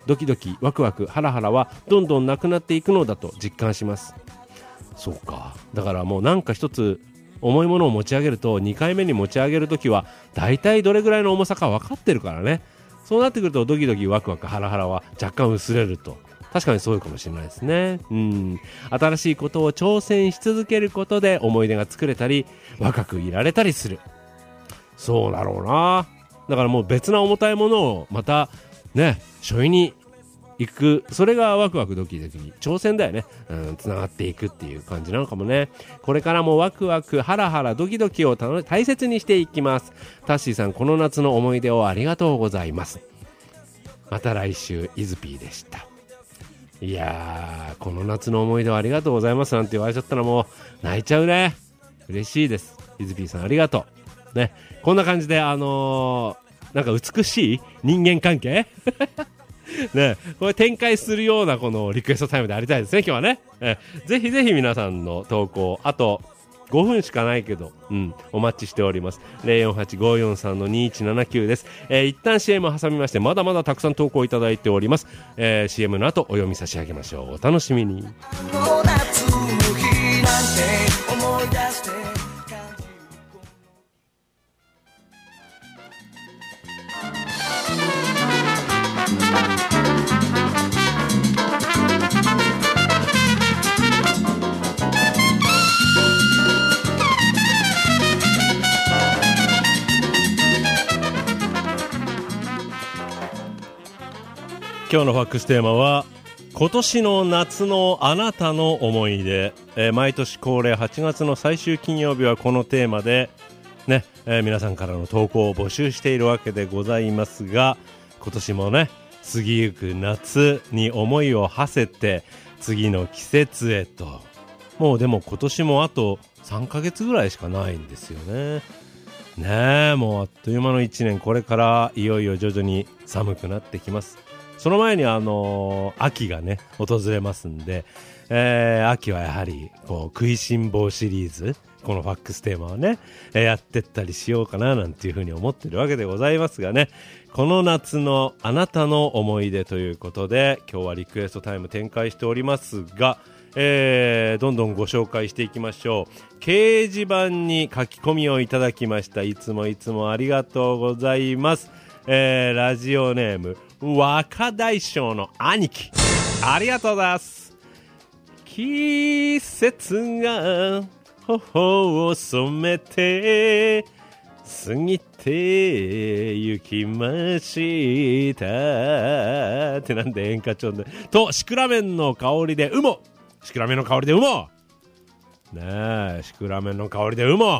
ドキドキワクワクハラハラはどんどんなくなっていくのだと実感します。そうか、だからもうなんか一つ重いものを持ち上げると2回目に持ち上げるときはだいたいどれぐらいの重さか分かってるからね。そうなってくるとドキドキワクワクハラハラは若干薄れると、確かにそうかもしれないですね。新しいことを挑戦し続けることで思い出が作れたり若くいられたりする。そうだろうな。だからもう別な重たいものをまたね背負いに行く、それがワクワクドキドキ挑戦だよね。つながっていくっていう感じなのかもね。これからもワクワクハラハラドキドキを大切にしていきます。タッシーさん、この夏の思い出をありがとうございます。また来週、イズピーでした。いやー、この夏の思い出をありがとうございますなんて言われちゃったらもう泣いちゃうね。嬉しいです。イズピーさんありがとうね。こんな感じでなんか美しい人間関係ね、これ展開するようなこのリクエストタイムでありたいですね、今日はね。ぜひぜひ皆さんの投稿、あと5分しかないけど、お待ちしております。048-543-2179 です。一旦 CM を挟みまして、まだまだたくさん投稿いただいております。CM の後お読み差し上げましょう。お楽しみに。夏の日なんて思い出して今日のファックステーマは今年の夏のあなたの思い出。毎年恒例8月の最終金曜日はこのテーマでね、皆さんからの投稿を募集しているわけでございますが、今年もね過ぎゆく夏に思いを馳せて次の季節へと。もうでも今年もあと3ヶ月ぐらいしかないんですよね。ねえ、もうあっという間の1年。これからいよいよ徐々に寒くなってきます。その前に秋がね訪れますんで、秋はやはりこう食いしん坊シリーズ、このファックステーマをね、やってったりしようかななんていうふうに思ってるわけでございますがね、この夏のあなたの思い出ということで今日はリクエストタイム展開しておりますが、どんどんご紹介していきましょう。掲示板に書き込みをいただきました。いつもありがとうございます。ラジオネーム若大将の兄貴、ありがとうございます。季節が頬を染めて過ぎて行きましたってなんで演歌調でとシクラメンの香りでシクラメンの香りでねえ、シクラメンの香りで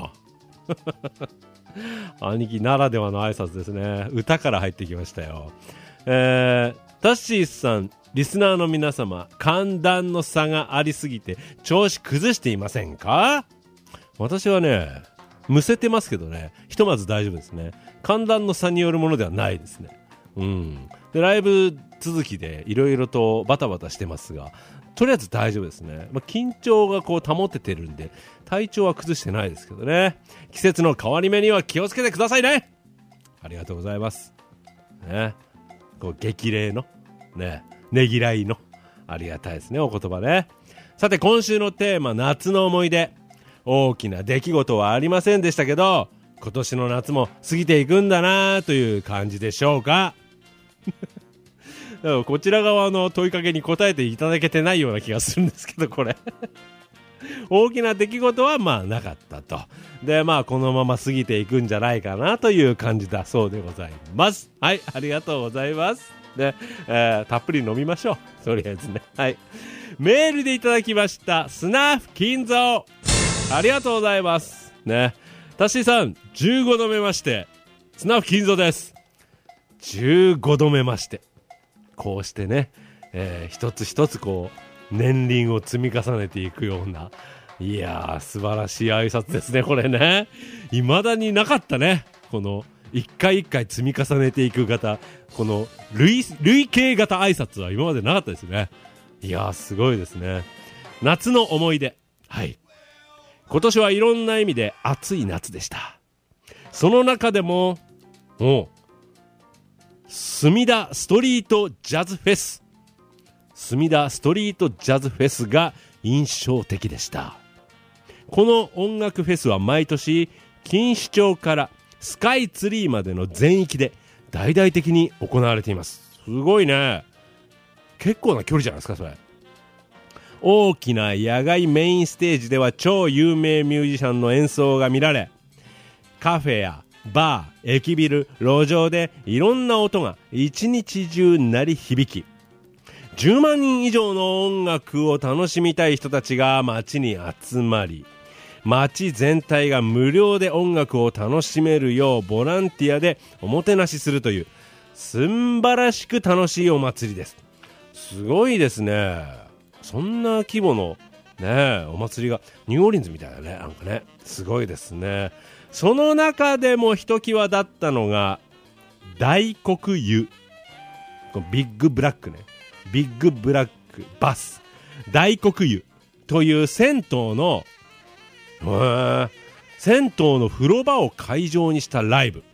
兄貴ならではの挨拶ですね。歌から入ってきましたよ。タッシーさん、リスナーの皆様、寒暖の差がありすぎて調子崩していませんか？私はねむせてますけどね、ひとまず大丈夫ですね。寒暖の差によるものではないですね。でライブ続きでいろいろとバタバタしてますが、とりあえず大丈夫ですね。緊張がこう保ててるんで体調は崩してないですけどね。季節の変わり目には気をつけてくださいね。ありがとうございますね。こう激励のねぎらいのありがたいですね、お言葉ね。さて今週のテーマ、夏の思い出。大きな出来事はありませんでしたけど、今年の夏も過ぎていくんだなという感じでしょうか。だからこちら側の問いかけに答えていただけてないような気がするんですけど、これ大きな出来事はなかったと。でこのまま過ぎていくんじゃないかなという感じだそうでございます。はい、ありがとうございますで、たっぷり飲みましょう、とりあえずね。はい、メールでいただきましたスナーフ金蔵、ありがとうございますね。タッシーさん、15度目ましてスナーフ金蔵です。15度目まして、こうしてね、一つ一つこう年輪を積み重ねていくような、いやー素晴らしい挨拶ですね、これね。未だになかったね、この一回一回積み重ねていく型、この累計型挨拶は今までなかったですね。いやーすごいですね。夏の思い出、はい、今年はいろんな意味で暑い夏でした。その中でも墨田ストリートジャズフェス。墨田ストリートジャズフェスが印象的でした。この音楽フェスは毎年錦糸町からスカイツリーまでの全域で大々的に行われています。すごいね。結構な距離じゃないですかそれ。大きな野外メインステージでは超有名ミュージシャンの演奏が見られ、カフェやバー、駅ビル、路上でいろんな音が一日中鳴り響き、10万人以上の音楽を楽しみたい人たちが街に集まり、街全体が無料で音楽を楽しめるようボランティアでおもてなしするというすんばらしく楽しいお祭りです。すごいですね。そんな規模のねお祭りがニューオーリンズみたいだね。なんかねすごいですね。その中でもひときわだったのが大黒湯、ビッグブラックね、ビッグブラックバス大黒湯という銭湯の風呂場を会場にしたライブ。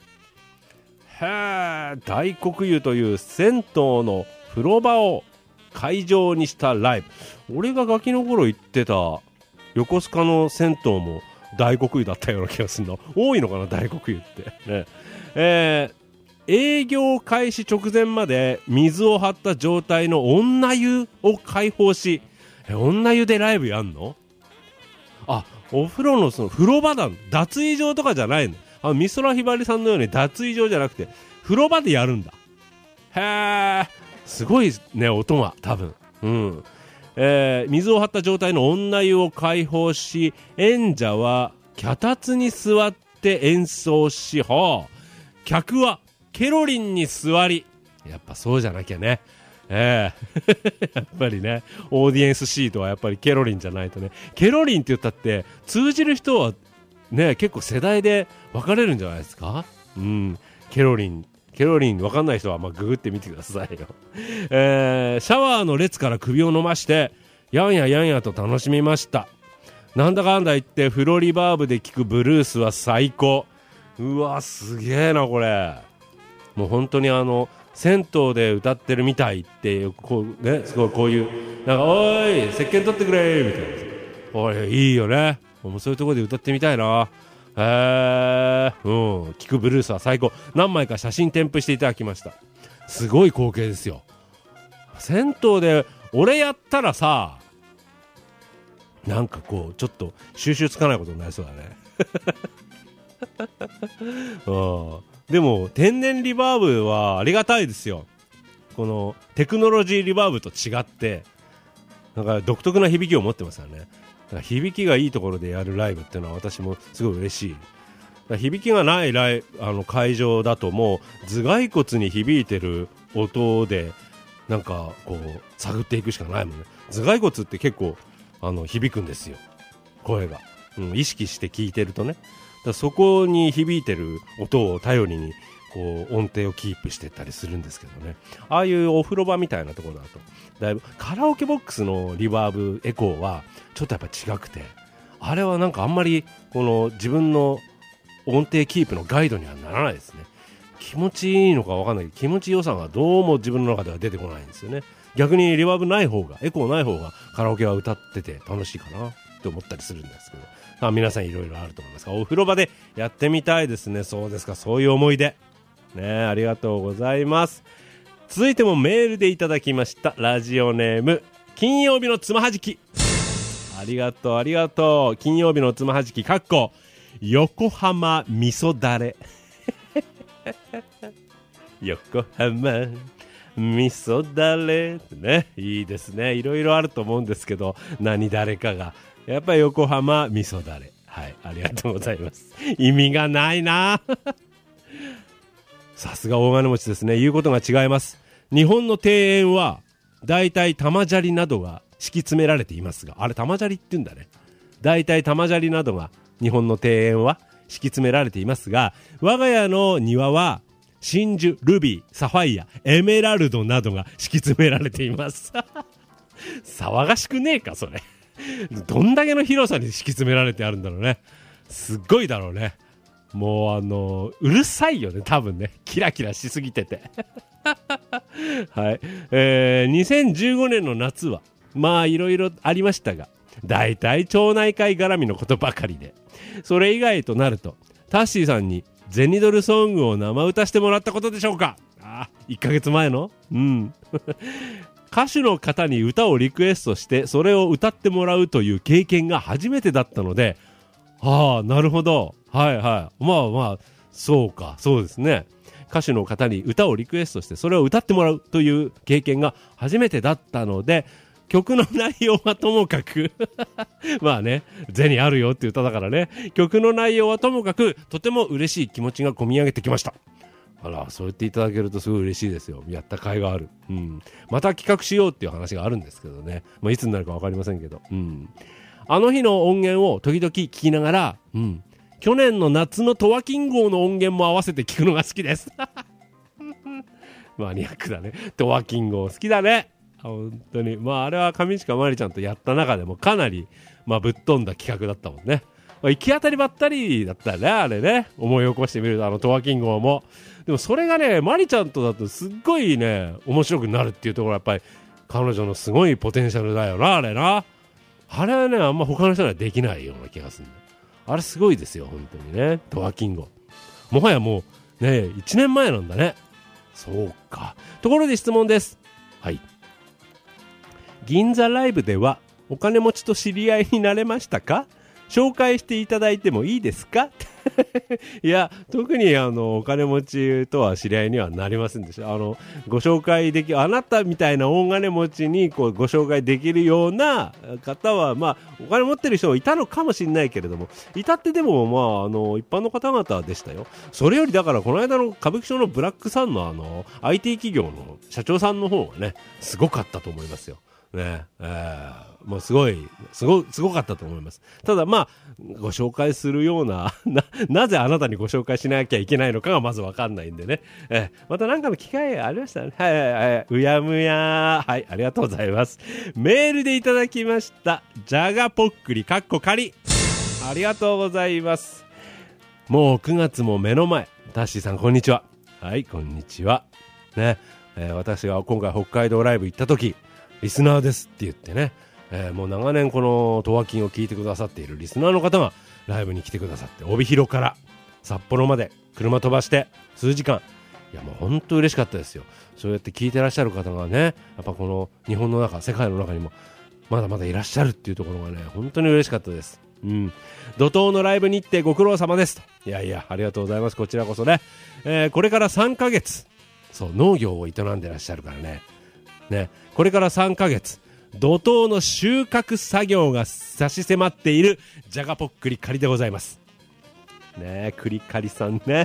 大黒湯という銭湯の風呂場を会場にしたライブ。俺がガキの頃行ってた横須賀の銭湯も大黒湯だったような気がするの。多いのかな大黒湯ってね。営業開始直前まで水を張った状態の女湯を開放し、女湯でライブやんの？あ、お風呂のその風呂場だ。脱衣場とかじゃないの。美空ひばりさんのように脱衣場じゃなくて風呂場でやるんだ。へー、すごいね音が多分。水を張った状態の女湯を開放し、演者は脚立に座って演奏し、客はケロリンに座り、やっぱそうじゃなきゃね。やっぱりねオーディエンスシートはやっぱりケロリンじゃないとね。ケロリンって言ったって通じる人はね結構世代で分かれるんじゃないですか。ケロリン分かんない人はググってみてくださいよ。シャワーの列から首を伸ばしてやんややんやと楽しみました。なんだかんだ言ってフロリバーブで聴くブルースは最高。うわすげえなこれ。もう本当に銭湯で歌ってるみたいってこうね、すごいこういうなんかおーい石鹸取ってくれみたいな。おいいいよね。もうそういうところで歌ってみたいな。聞くブルースは最高。何枚か写真添付していただきました。すごい光景ですよ。銭湯で俺やったらさ、なんかこうちょっと収集つかないことになりそうだね。でも天然リバーブはありがたいですよ。このテクノロジーリバーブと違ってなんか独特な響きを持ってますよね。だから響きがいいところでやるライブっていうのは私もすごい嬉しい。だから響きがない会場だともう頭蓋骨に響いてる音でなんかこう探っていくしかないもんね。頭蓋骨って結構響くんですよ声が、意識して聞いてるとね。だそこに響いてる音を頼りにこう音程をキープしてったりするんですけどね。ああいうお風呂場みたいなところだとだいぶカラオケボックスのリバーブエコーはちょっとやっぱ違くて、あれはなんかあんまりこの自分の音程キープのガイドにはならないですね。気持ちいいのか分かんないけど気持ちよさがどうも自分の中では出てこないんですよね。逆にリバーブない方がエコーない方がカラオケは歌ってて楽しいかなって思ったりするんですけど、皆さんいろいろあると思いますがお風呂場でやってみたいですね。そうですか、そういう思い出ね、ありがとうございます。続いてもメールでいただきました。ラジオネーム金曜日のつまはじき、ありがとうありがとう。金曜日のつまはじきかっこ横浜味噌だれ横浜味噌だれってね、いいですね。いろいろあると思うんですけど何だれかがやっぱり横浜味噌だれ、はい、ありがとうございます。意味がないなさすが大金持ちですね。言うことが違います。日本の庭園はだいたい玉砂利などが敷き詰められていますが、あれ玉砂利って言うんだね。だいたい玉砂利などが日本の庭園は敷き詰められていますが、我が家の庭は真珠、ルビー、サファイア、エメラルドなどが敷き詰められています騒がしくねえかそれどんだけの広さに敷き詰められてあるんだろうね。すっごいだろうね。 もううるさいよね、多分ね。キラキラしすぎてて。はい。2015年の夏は、まあいろいろありましたが、大体町内会絡みのことばかりで、それ以外となると、タッシーさんにゼニドルソングを生歌してもらったことでしょうか。1ヶ月前の歌手の方に歌をリクエストしてそれを歌ってもらうという経験が初めてだったので、なるほど、はいはい、まあそうですね。歌手の方に歌をリクエストしてそれを歌ってもらうという経験が初めてだったので、曲の内容はともかくまあね、銭あるよって歌だからね、曲の内容はともかくとても嬉しい気持ちが込み上げてきました。そう言っていただけるとすごい嬉しいですよ。やった甲斐がある。また企画しようっていう話があるんですけどね。いつになるか分かりませんけど。あの日の音源を時々聞きながら、去年の夏のトワキン号の音源も合わせて聞くのが好きです。マニアックだね。トワキン号好きだね。本当に。あれは上近まりちゃんとやった中でもかなり、ぶっ飛んだ企画だったもんね。行き当たりばったりだったね、あれね。思い起こしてみると、トワキン号も。でもそれがね、マリちゃんとだとすっごいね、面白くなるっていうところはやっぱり彼女のすごいポテンシャルだよな、あれな。あれはね、あんま他の人にはできないような気がする。あれすごいですよ、本当にね。トワキン号。もはやもう、ね、1年前なんだね。そうか。ところで質問です。はい。銀座ライブではお金持ちと知り合いになれましたか？紹介していただいてもいいですか？いや、特にお金持ちとは知り合いにはなりませんでした。ご紹介でき、あなたみたいな大金持ちにご紹介できるような方は、お金持ってる人もいたのかもしれないけれども、いたってでも、一般の方々でしたよ。それよりだから、この間の歌舞伎町のブラックさんのIT 企業の社長さんの方がね、すごかったと思いますよ。ね、もうすごかったと思います。ただご紹介するような、なぜあなたにご紹介しなきゃいけないのかがまずわかんないんでね。また何かの機会ありましたね。うやむや。はい、ありがとうございます。メールでいただきました。じゃがぽっくりかっこ仮。ありがとうございます。もう9月も目の前。タッシーさんこんにちは。はい、こんにちは。ね、私が今回北海道ライブ行った時、リスナーですって言ってね、もう長年このトワキンを聞いてくださっているリスナーの方がライブに来てくださって、帯広から札幌まで車飛ばして数時間、いやもう本当嬉しかったですよ。そうやって聞いてらっしゃる方がね、やっぱこの日本の中、世界の中にもまだまだいらっしゃるっていうところがね、本当に嬉しかったです。怒涛のライブ日程ご苦労様ですと。いやいや、ありがとうございます。こちらこそね、これから3ヶ月、そう農業を営んでらっしゃるからね、これから3ヶ月怒涛の収穫作業が差し迫っているじゃがぽっくり仮でございますね。栗仮さんね、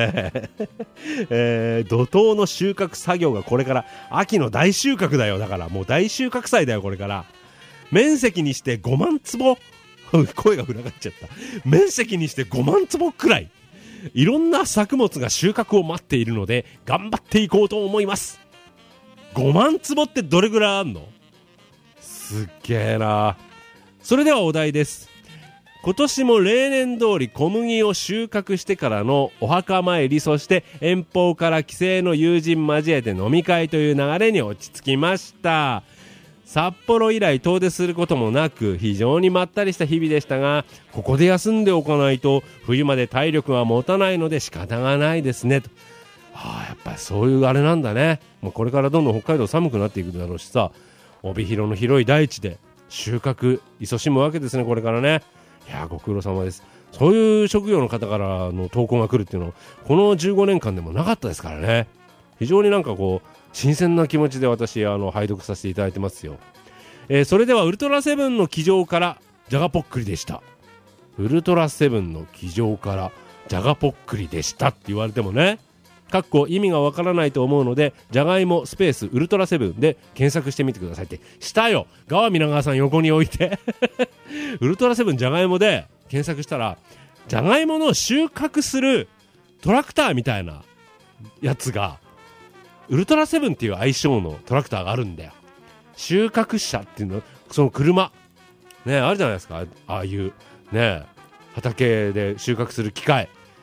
怒涛の収穫作業がこれから秋の大収穫だよ。だからもう大収穫祭だよ。これから面積にして5万坪声が裏返っちゃった。面積にして5万坪くらいいろんな作物が収穫を待っているので頑張っていこうと思います。5万坪ってどれぐらいあんの？すっげえな。それではお題です。今年も例年通り小麦を収穫してからのお墓参り、そして遠方から帰省の友人交えて飲み会という流れに落ち着きました。札幌以来遠出することもなく非常にまったりした日々でしたが、ここで休んでおかないと冬まで体力が持たないので仕方がないですねと。やっぱりそういうあれなんだね。もうこれからどんどん北海道寒くなっていくだろうしさ、帯広の広い大地で収穫勤しむわけですね、これからね。いやご苦労様です。そういう職業の方からの投稿が来るっていうのはこの15年間でもなかったですからね。非常になんかこう新鮮な気持ちで私拝読させていただいてますよ。それではウルトラセブンの騎乗からじゃがぽっくりでした。ウルトラセブンの騎乗からじゃがぽっくりでしたって言われてもね、かっこ意味がわからないと思うので、じゃがいもスペースウルトラセブンで検索してみてくださいって。したよ、川皆川さん横に置いてウルトラセブンじゃがいもで検索したら、じゃがいもの収穫するトラクターみたいなやつが、ウルトラセブンっていう愛称のトラクターがあるんだよ。収穫車っていうの、その車ね、あるじゃないですか、ああいうね畑で収穫する機械、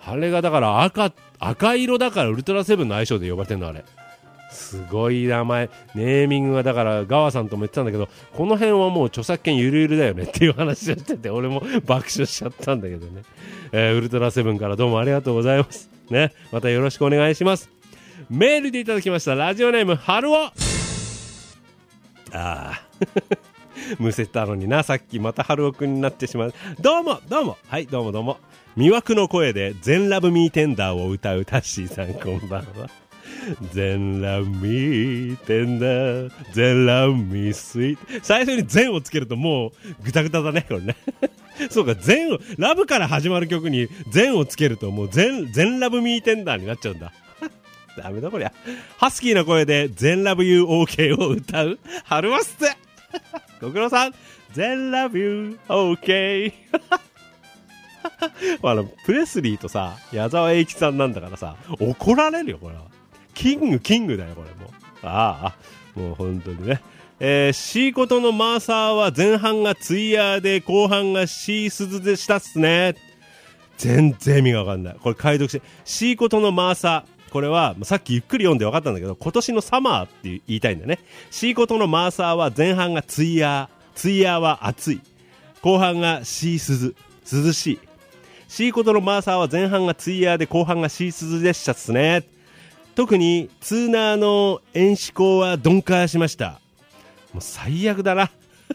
あれがだから赤色だからウルトラセブンの愛称で呼ばれてんのあれ。すごい名前。ネーミングはだからガワさんとも言ってたんだけど、この辺はもう著作権ゆるゆるだよねっていう話をしてて、俺も爆笑しちゃったんだけどね。ウルトラセブンからどうもありがとうございますね。またよろしくお願いします。メールでいただきました。ラジオネーム春尾。むせたのにな、さっきまた春尾くんになってしまう。どうもはい、どうも魅惑の声で全ラブミーテンダーを歌うタッシーさん、こんばんは。全ラブミーテンダー、全ラブミースイート。最初に全をつけるともうグタグタだね、これね。そうか、全をラブから始まる曲に全をつけるともう全ラブミーテンダーになっちゃうんだ。ダメだこりゃ。ハスキーな声で全ラブユー OK を歌う春はっす。ご苦労さん、全ラブユー OK。プレスリーとさ、矢沢永吉さんなんだからさ、怒られるよこれは。キングだよこれもう。もう本当にね。シーコトのマーサーは前半がツイヤーで後半がシースズでしたっすね。全然意味がわかんない。これ解読して、シーコトのマーサー、これはさっきゆっくり読んで分かったんだけど、今年のサマーって言いたいんだね。シーコトのマーサーは前半がツイヤーは暑い、後半がシースズ、涼しい。シーコトのマーサーは前半がツイヤーで後半がシースズでしたっすね。特にツーナーの演志向は鈍化しました。もう最悪だな。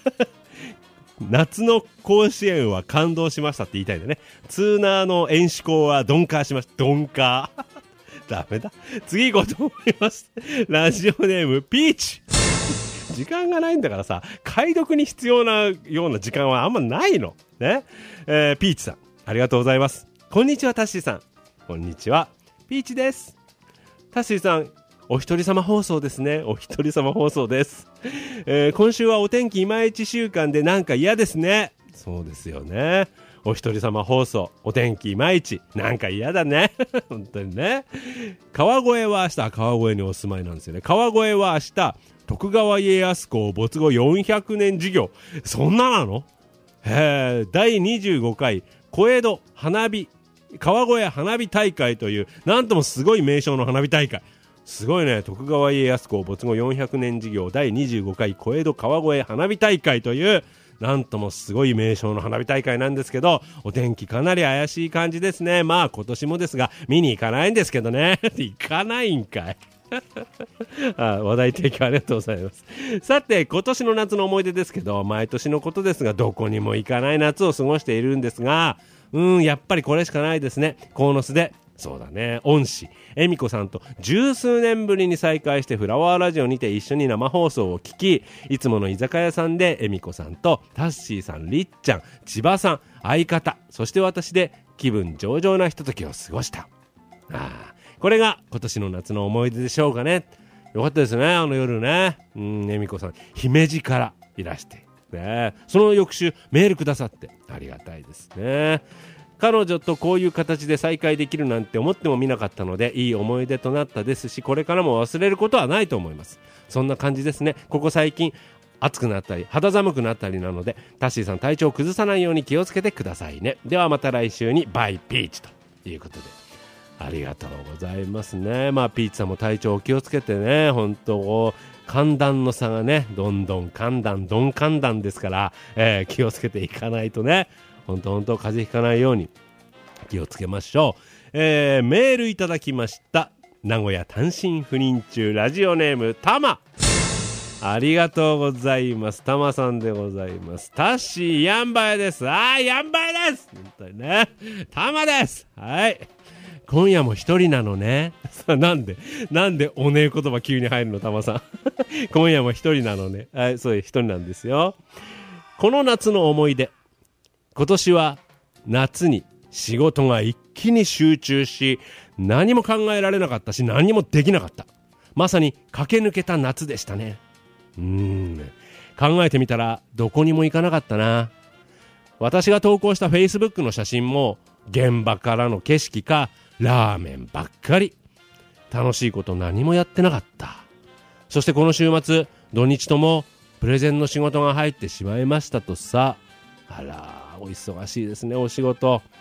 夏の甲子園は感動しましたって言いたいんだね。ツーナーの演志向は鈍化しました。鈍化。ダメだ。次行こうと思います。ラジオネームピーチ。時間がないんだからさ、解読に必要なような時間はあんまないのね。ピーチさん、ありがとうございます。こんにちはタッシーさん。こんにちは、ピーチです。タッシーさん、お一人様放送ですね。お一人様放送です。今週はお天気いまいち週間でなんか嫌ですね。そうですよね。お一人様放送、お天気いまいち、なんか嫌だね。本当にね。川越は明日、川越にお住まいなんですよね。川越は明日、徳川家康公没後400年事業。そんななの？第25回小江戸花火、川越花火大会という、なんともすごい名称の花火大会。すごいね。徳川家康公没後400年事業第25回小江戸川越花火大会という、なんともすごい名称の花火大会なんですけど、お天気かなり怪しい感じですね。まあ今年もですが見に行かないんですけどね。行かないんかい。話題提供ありがとうございます。さて今年の夏の思い出ですけど、毎年のことですがどこにも行かない夏を過ごしているんですが、やっぱりこれしかないですね。鴻巣で、そうだね、恩師恵美子さんと十数年ぶりに再会してフラワーラジオにて一緒に生放送を聞き、いつもの居酒屋さんで恵美子さんとタッシーさん、りっちゃん、千葉さん、相方、そして私で気分上々なひとときを過ごした。これが今年の夏の思い出でしょうかね。よかったですね、あの夜ね。恵美子さん姫路からいらしてね、その翌週メールくださってありがたいですね。彼女とこういう形で再会できるなんて思ってもみなかったので、いい思い出となったですし、これからも忘れることはないと思います。そんな感じですね。ここ最近暑くなったり肌寒くなったりなので、タッシーさん体調を崩さないように気をつけてくださいね。ではまた来週にバイピーチということで、ありがとうございますね。まあピーチさんも体調を気をつけてね。本当寒暖の差がね、どんどん寒暖ですから、気をつけていかないとね。本当風邪ひかないように気をつけましょう。メールいただきました。名古屋単身赴任中、ラジオネームたま。ありがとうございます。たまさんでございます。タッシーヤンバイです。ヤンバイです。本当にね、たまです。はい、今夜も一人なのね。なんでおねえ言葉急に入るの、たまさん。今夜も一人なのね。はい、そういう一人なんですよ。この夏の思い出、今年は夏に仕事が一気に集中し、何も考えられなかったし、何もできなかった。まさに駆け抜けた夏でしたね。考えてみたらどこにも行かなかったな。私が投稿した Facebook の写真も現場からの景色かラーメンばっかり。楽しいこと何もやってなかった。そしてこの週末土日ともプレゼンの仕事が入ってしまいましたとさ。あら、お忙しいですね、お仕事。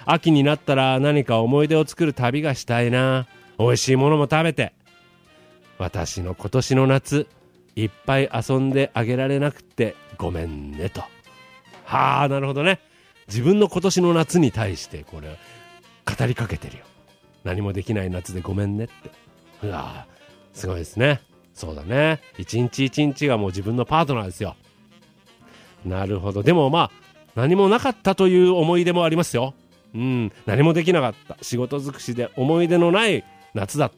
秋になったら何か思い出を作る旅がしたいな。美味しいものも食べて、私の今年の夏いっぱい遊んであげられなくてごめんねと。はあ、なるほどね。自分の今年の夏に対してこれ語りかけてるよ。何もできない夏でごめんねって。うわ、すごいですね。そうだね。一日一日がもう自分のパートナーですよ。なるほど。でもまあ何もなかったという思い出もありますよ。何もできなかった。仕事尽くしで思い出のない夏だった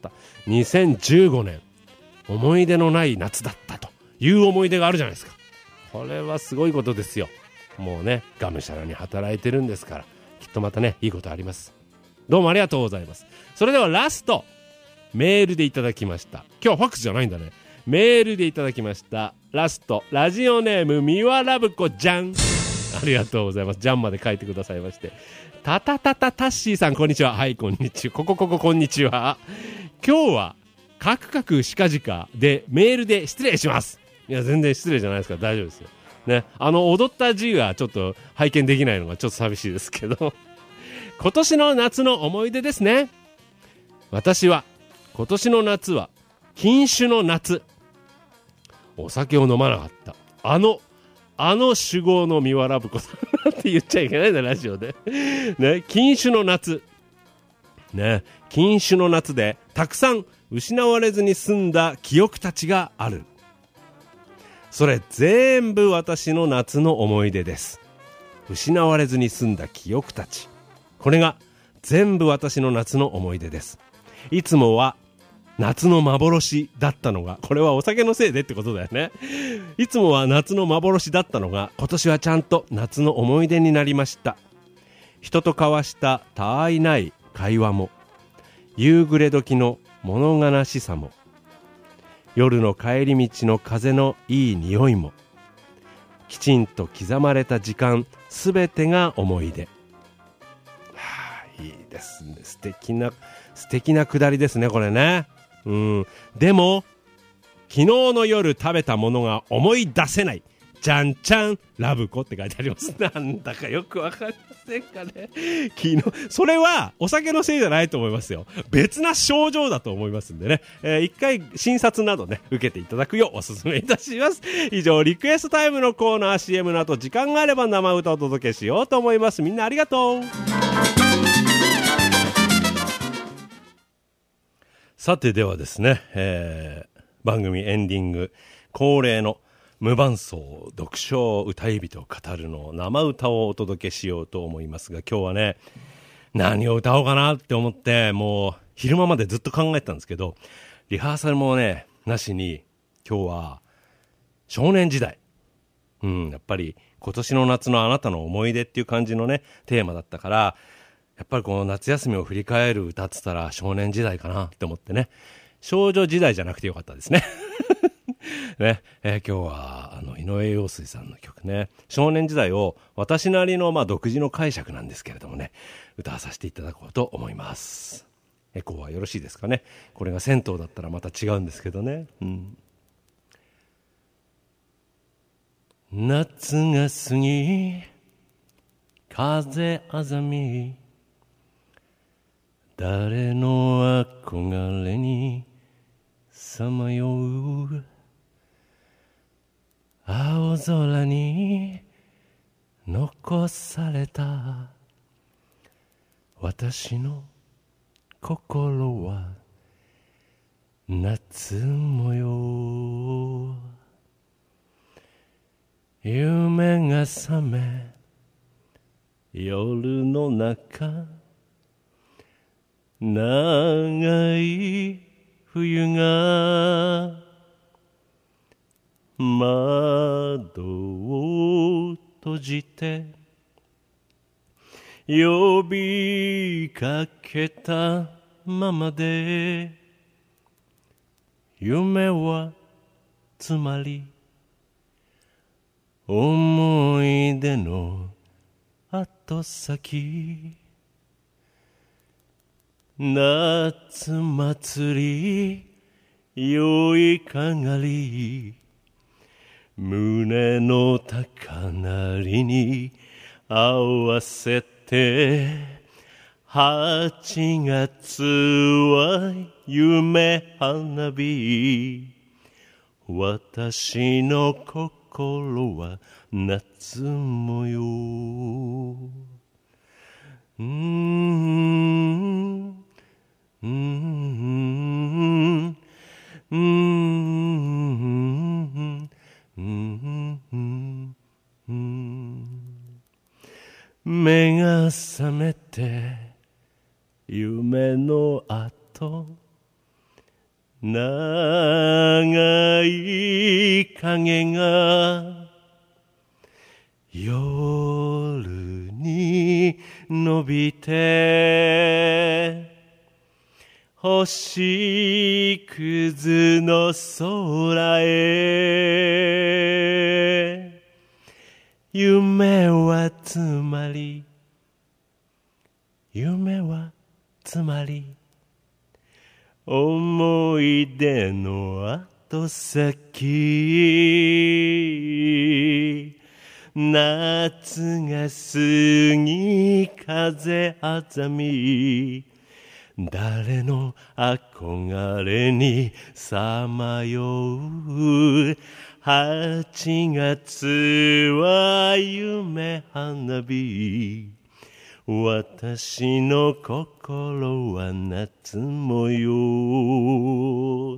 。2015年思い出のない夏だったという思い出があるじゃないですか。これはすごいことですよ。もうね、がむしゃらに働いてるんですから、きっとまたね、いいことあります。どうもありがとうございます。それではラスト、メールでいただきました。今日はファックスじゃないんだね。メールでいただきました。ラスト、ラジオネームみわらぶこじゃん。ありがとうございます。ジャンまで書いてくださいまして、タッシーさん、こんにちは。はい、こんにちは。こんにちは。今日はカクカクしかじかでメールで失礼します。いや、全然失礼じゃないですから大丈夫ですよね。踊った字がちょっと拝見できないのがちょっと寂しいですけど今年の夏の思い出ですね。私は今年の夏は禁酒の夏。お酒を飲まなかった。酒豪の三輪ラブ子さんって言っちゃいけないんだ、ラジオでね。禁酒の夏ね。禁酒の夏でたくさん失われずに済んだ記憶たちがある。それ全部私の夏の思い出です。失われずに済んだ記憶たち、これが全部私の夏の思い出です。いつもは夏の幻だったのが、これはお酒のせいでってことだよね。いつもは夏の幻だったのが、今年はちゃんと夏の思い出になりました。人と交わしたたあいない会話も、夕暮れ時の物悲しさも、夜の帰り道の風のいい匂いも、きちんと刻まれた時間すべてが思い出。いいですね。素敵なくだりですね、これね。でも昨日の夜食べたものが思い出せない。じゃんちゃんラブコって書いてあります。なんだかよくわかりませんかね。昨日、それはお酒のせいじゃないと思いますよ。別な症状だと思いますんでね、一回診察などね受けていただくようお勧めいたします。以上、リクエストタイムのコーナー。 CM の後時間があれば生歌をお届けしようと思います。みんなありがとう。さて、ではですね、番組エンディング恒例の無伴奏読書歌い人を語るの生歌をお届けしようと思いますが、今日はね、何を歌おうかなって思って、もう昼間までずっと考えてたんですけど、リハーサルもねなしに、今日は少年時代、やっぱり今年の夏のあなたの思い出っていう感じのねテーマだったから、やっぱりこの夏休みを振り返る歌って言ったら少年時代かなって思ってね。少女時代じゃなくてよかったですねね、今日は井上陽水さんの曲ね、少年時代を私なりの独自の解釈なんですけれどもね、歌わさせていただこうと思います。エコーはよろしいですかね。これが銭湯だったらまた違うんですけどね。夏が過ぎ風あざみ、誰の憧れにさまよう、青空に残された私の心は夏模様。夢が覚め夜の中、長い冬が窓を閉じて呼びかけたままで、夢はつまり思い出の後先、夏祭り酔いかがり、胸の高鳴りに合わせて 8月は夢花火、私の心は夏模様。目が覚めて夢の後、長い影が夜に伸びて、星屑の空へ。夢はつまり思い出の後先。夏が過ぎ風あざみ、誰の憧れにさまよう。8月は夢花火、私の心は夏模様。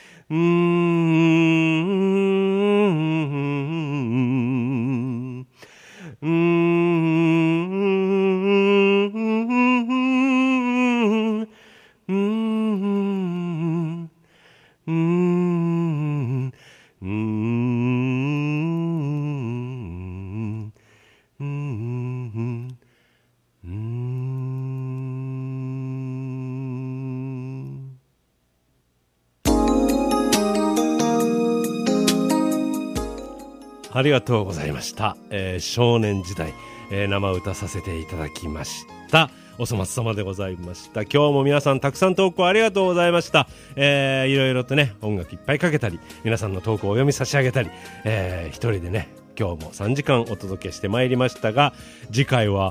ありがとうございました。少年時代、生歌させていただきました。おそ松様でございました。今日も皆さんたくさん投稿ありがとうございました。いろいろとね、音楽いっぱいかけたり、皆さんの投稿をお読み差し上げたり、一人でね、今日も3時間お届けしてまいりましたが、次回は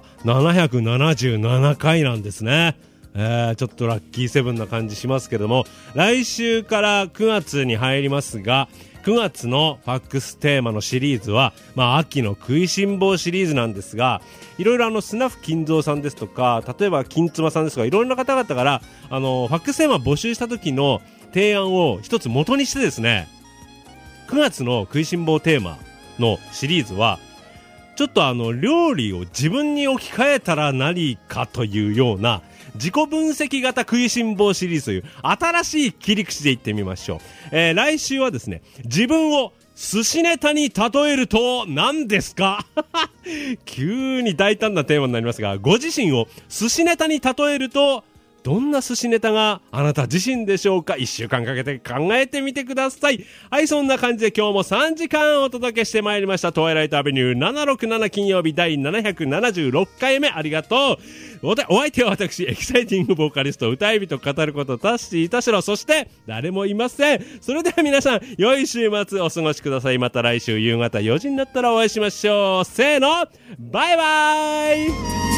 777回なんですね。ちょっとラッキーセブンな感じしますけども、来週から9月に入りますが、9月のファックステーマのシリーズは、秋の食いしん坊シリーズなんですが、いろいろスナフ金蔵さんですとか、例えば金妻さんですとか、いろんな方々からファックステーマ募集した時の提案を一つ元にしてですね、9月の食いしん坊テーマのシリーズはちょっと料理を自分に置き換えたら何かというような自己分析型食いしん坊シリーズという新しい切り口でいってみましょう。来週はですね、自分を寿司ネタに例えると何ですか急に大胆なテーマになりますが、ご自身を寿司ネタに例えるとどんな寿司ネタがあなた自身でしょうか。1週間かけて考えてみてください。はい、そんな感じで今日も3時間お届けしてまいりました。トワイライトアベニュー767金曜日第776回目、ありがとう。お相手は私、エキサイティングボーカリスト、歌い人語ることタッシーいたしろ、そして誰もいません。それでは皆さん、良い週末お過ごしください。また来週夕方4時になったらお会いしましょう。せーの、バイバイ。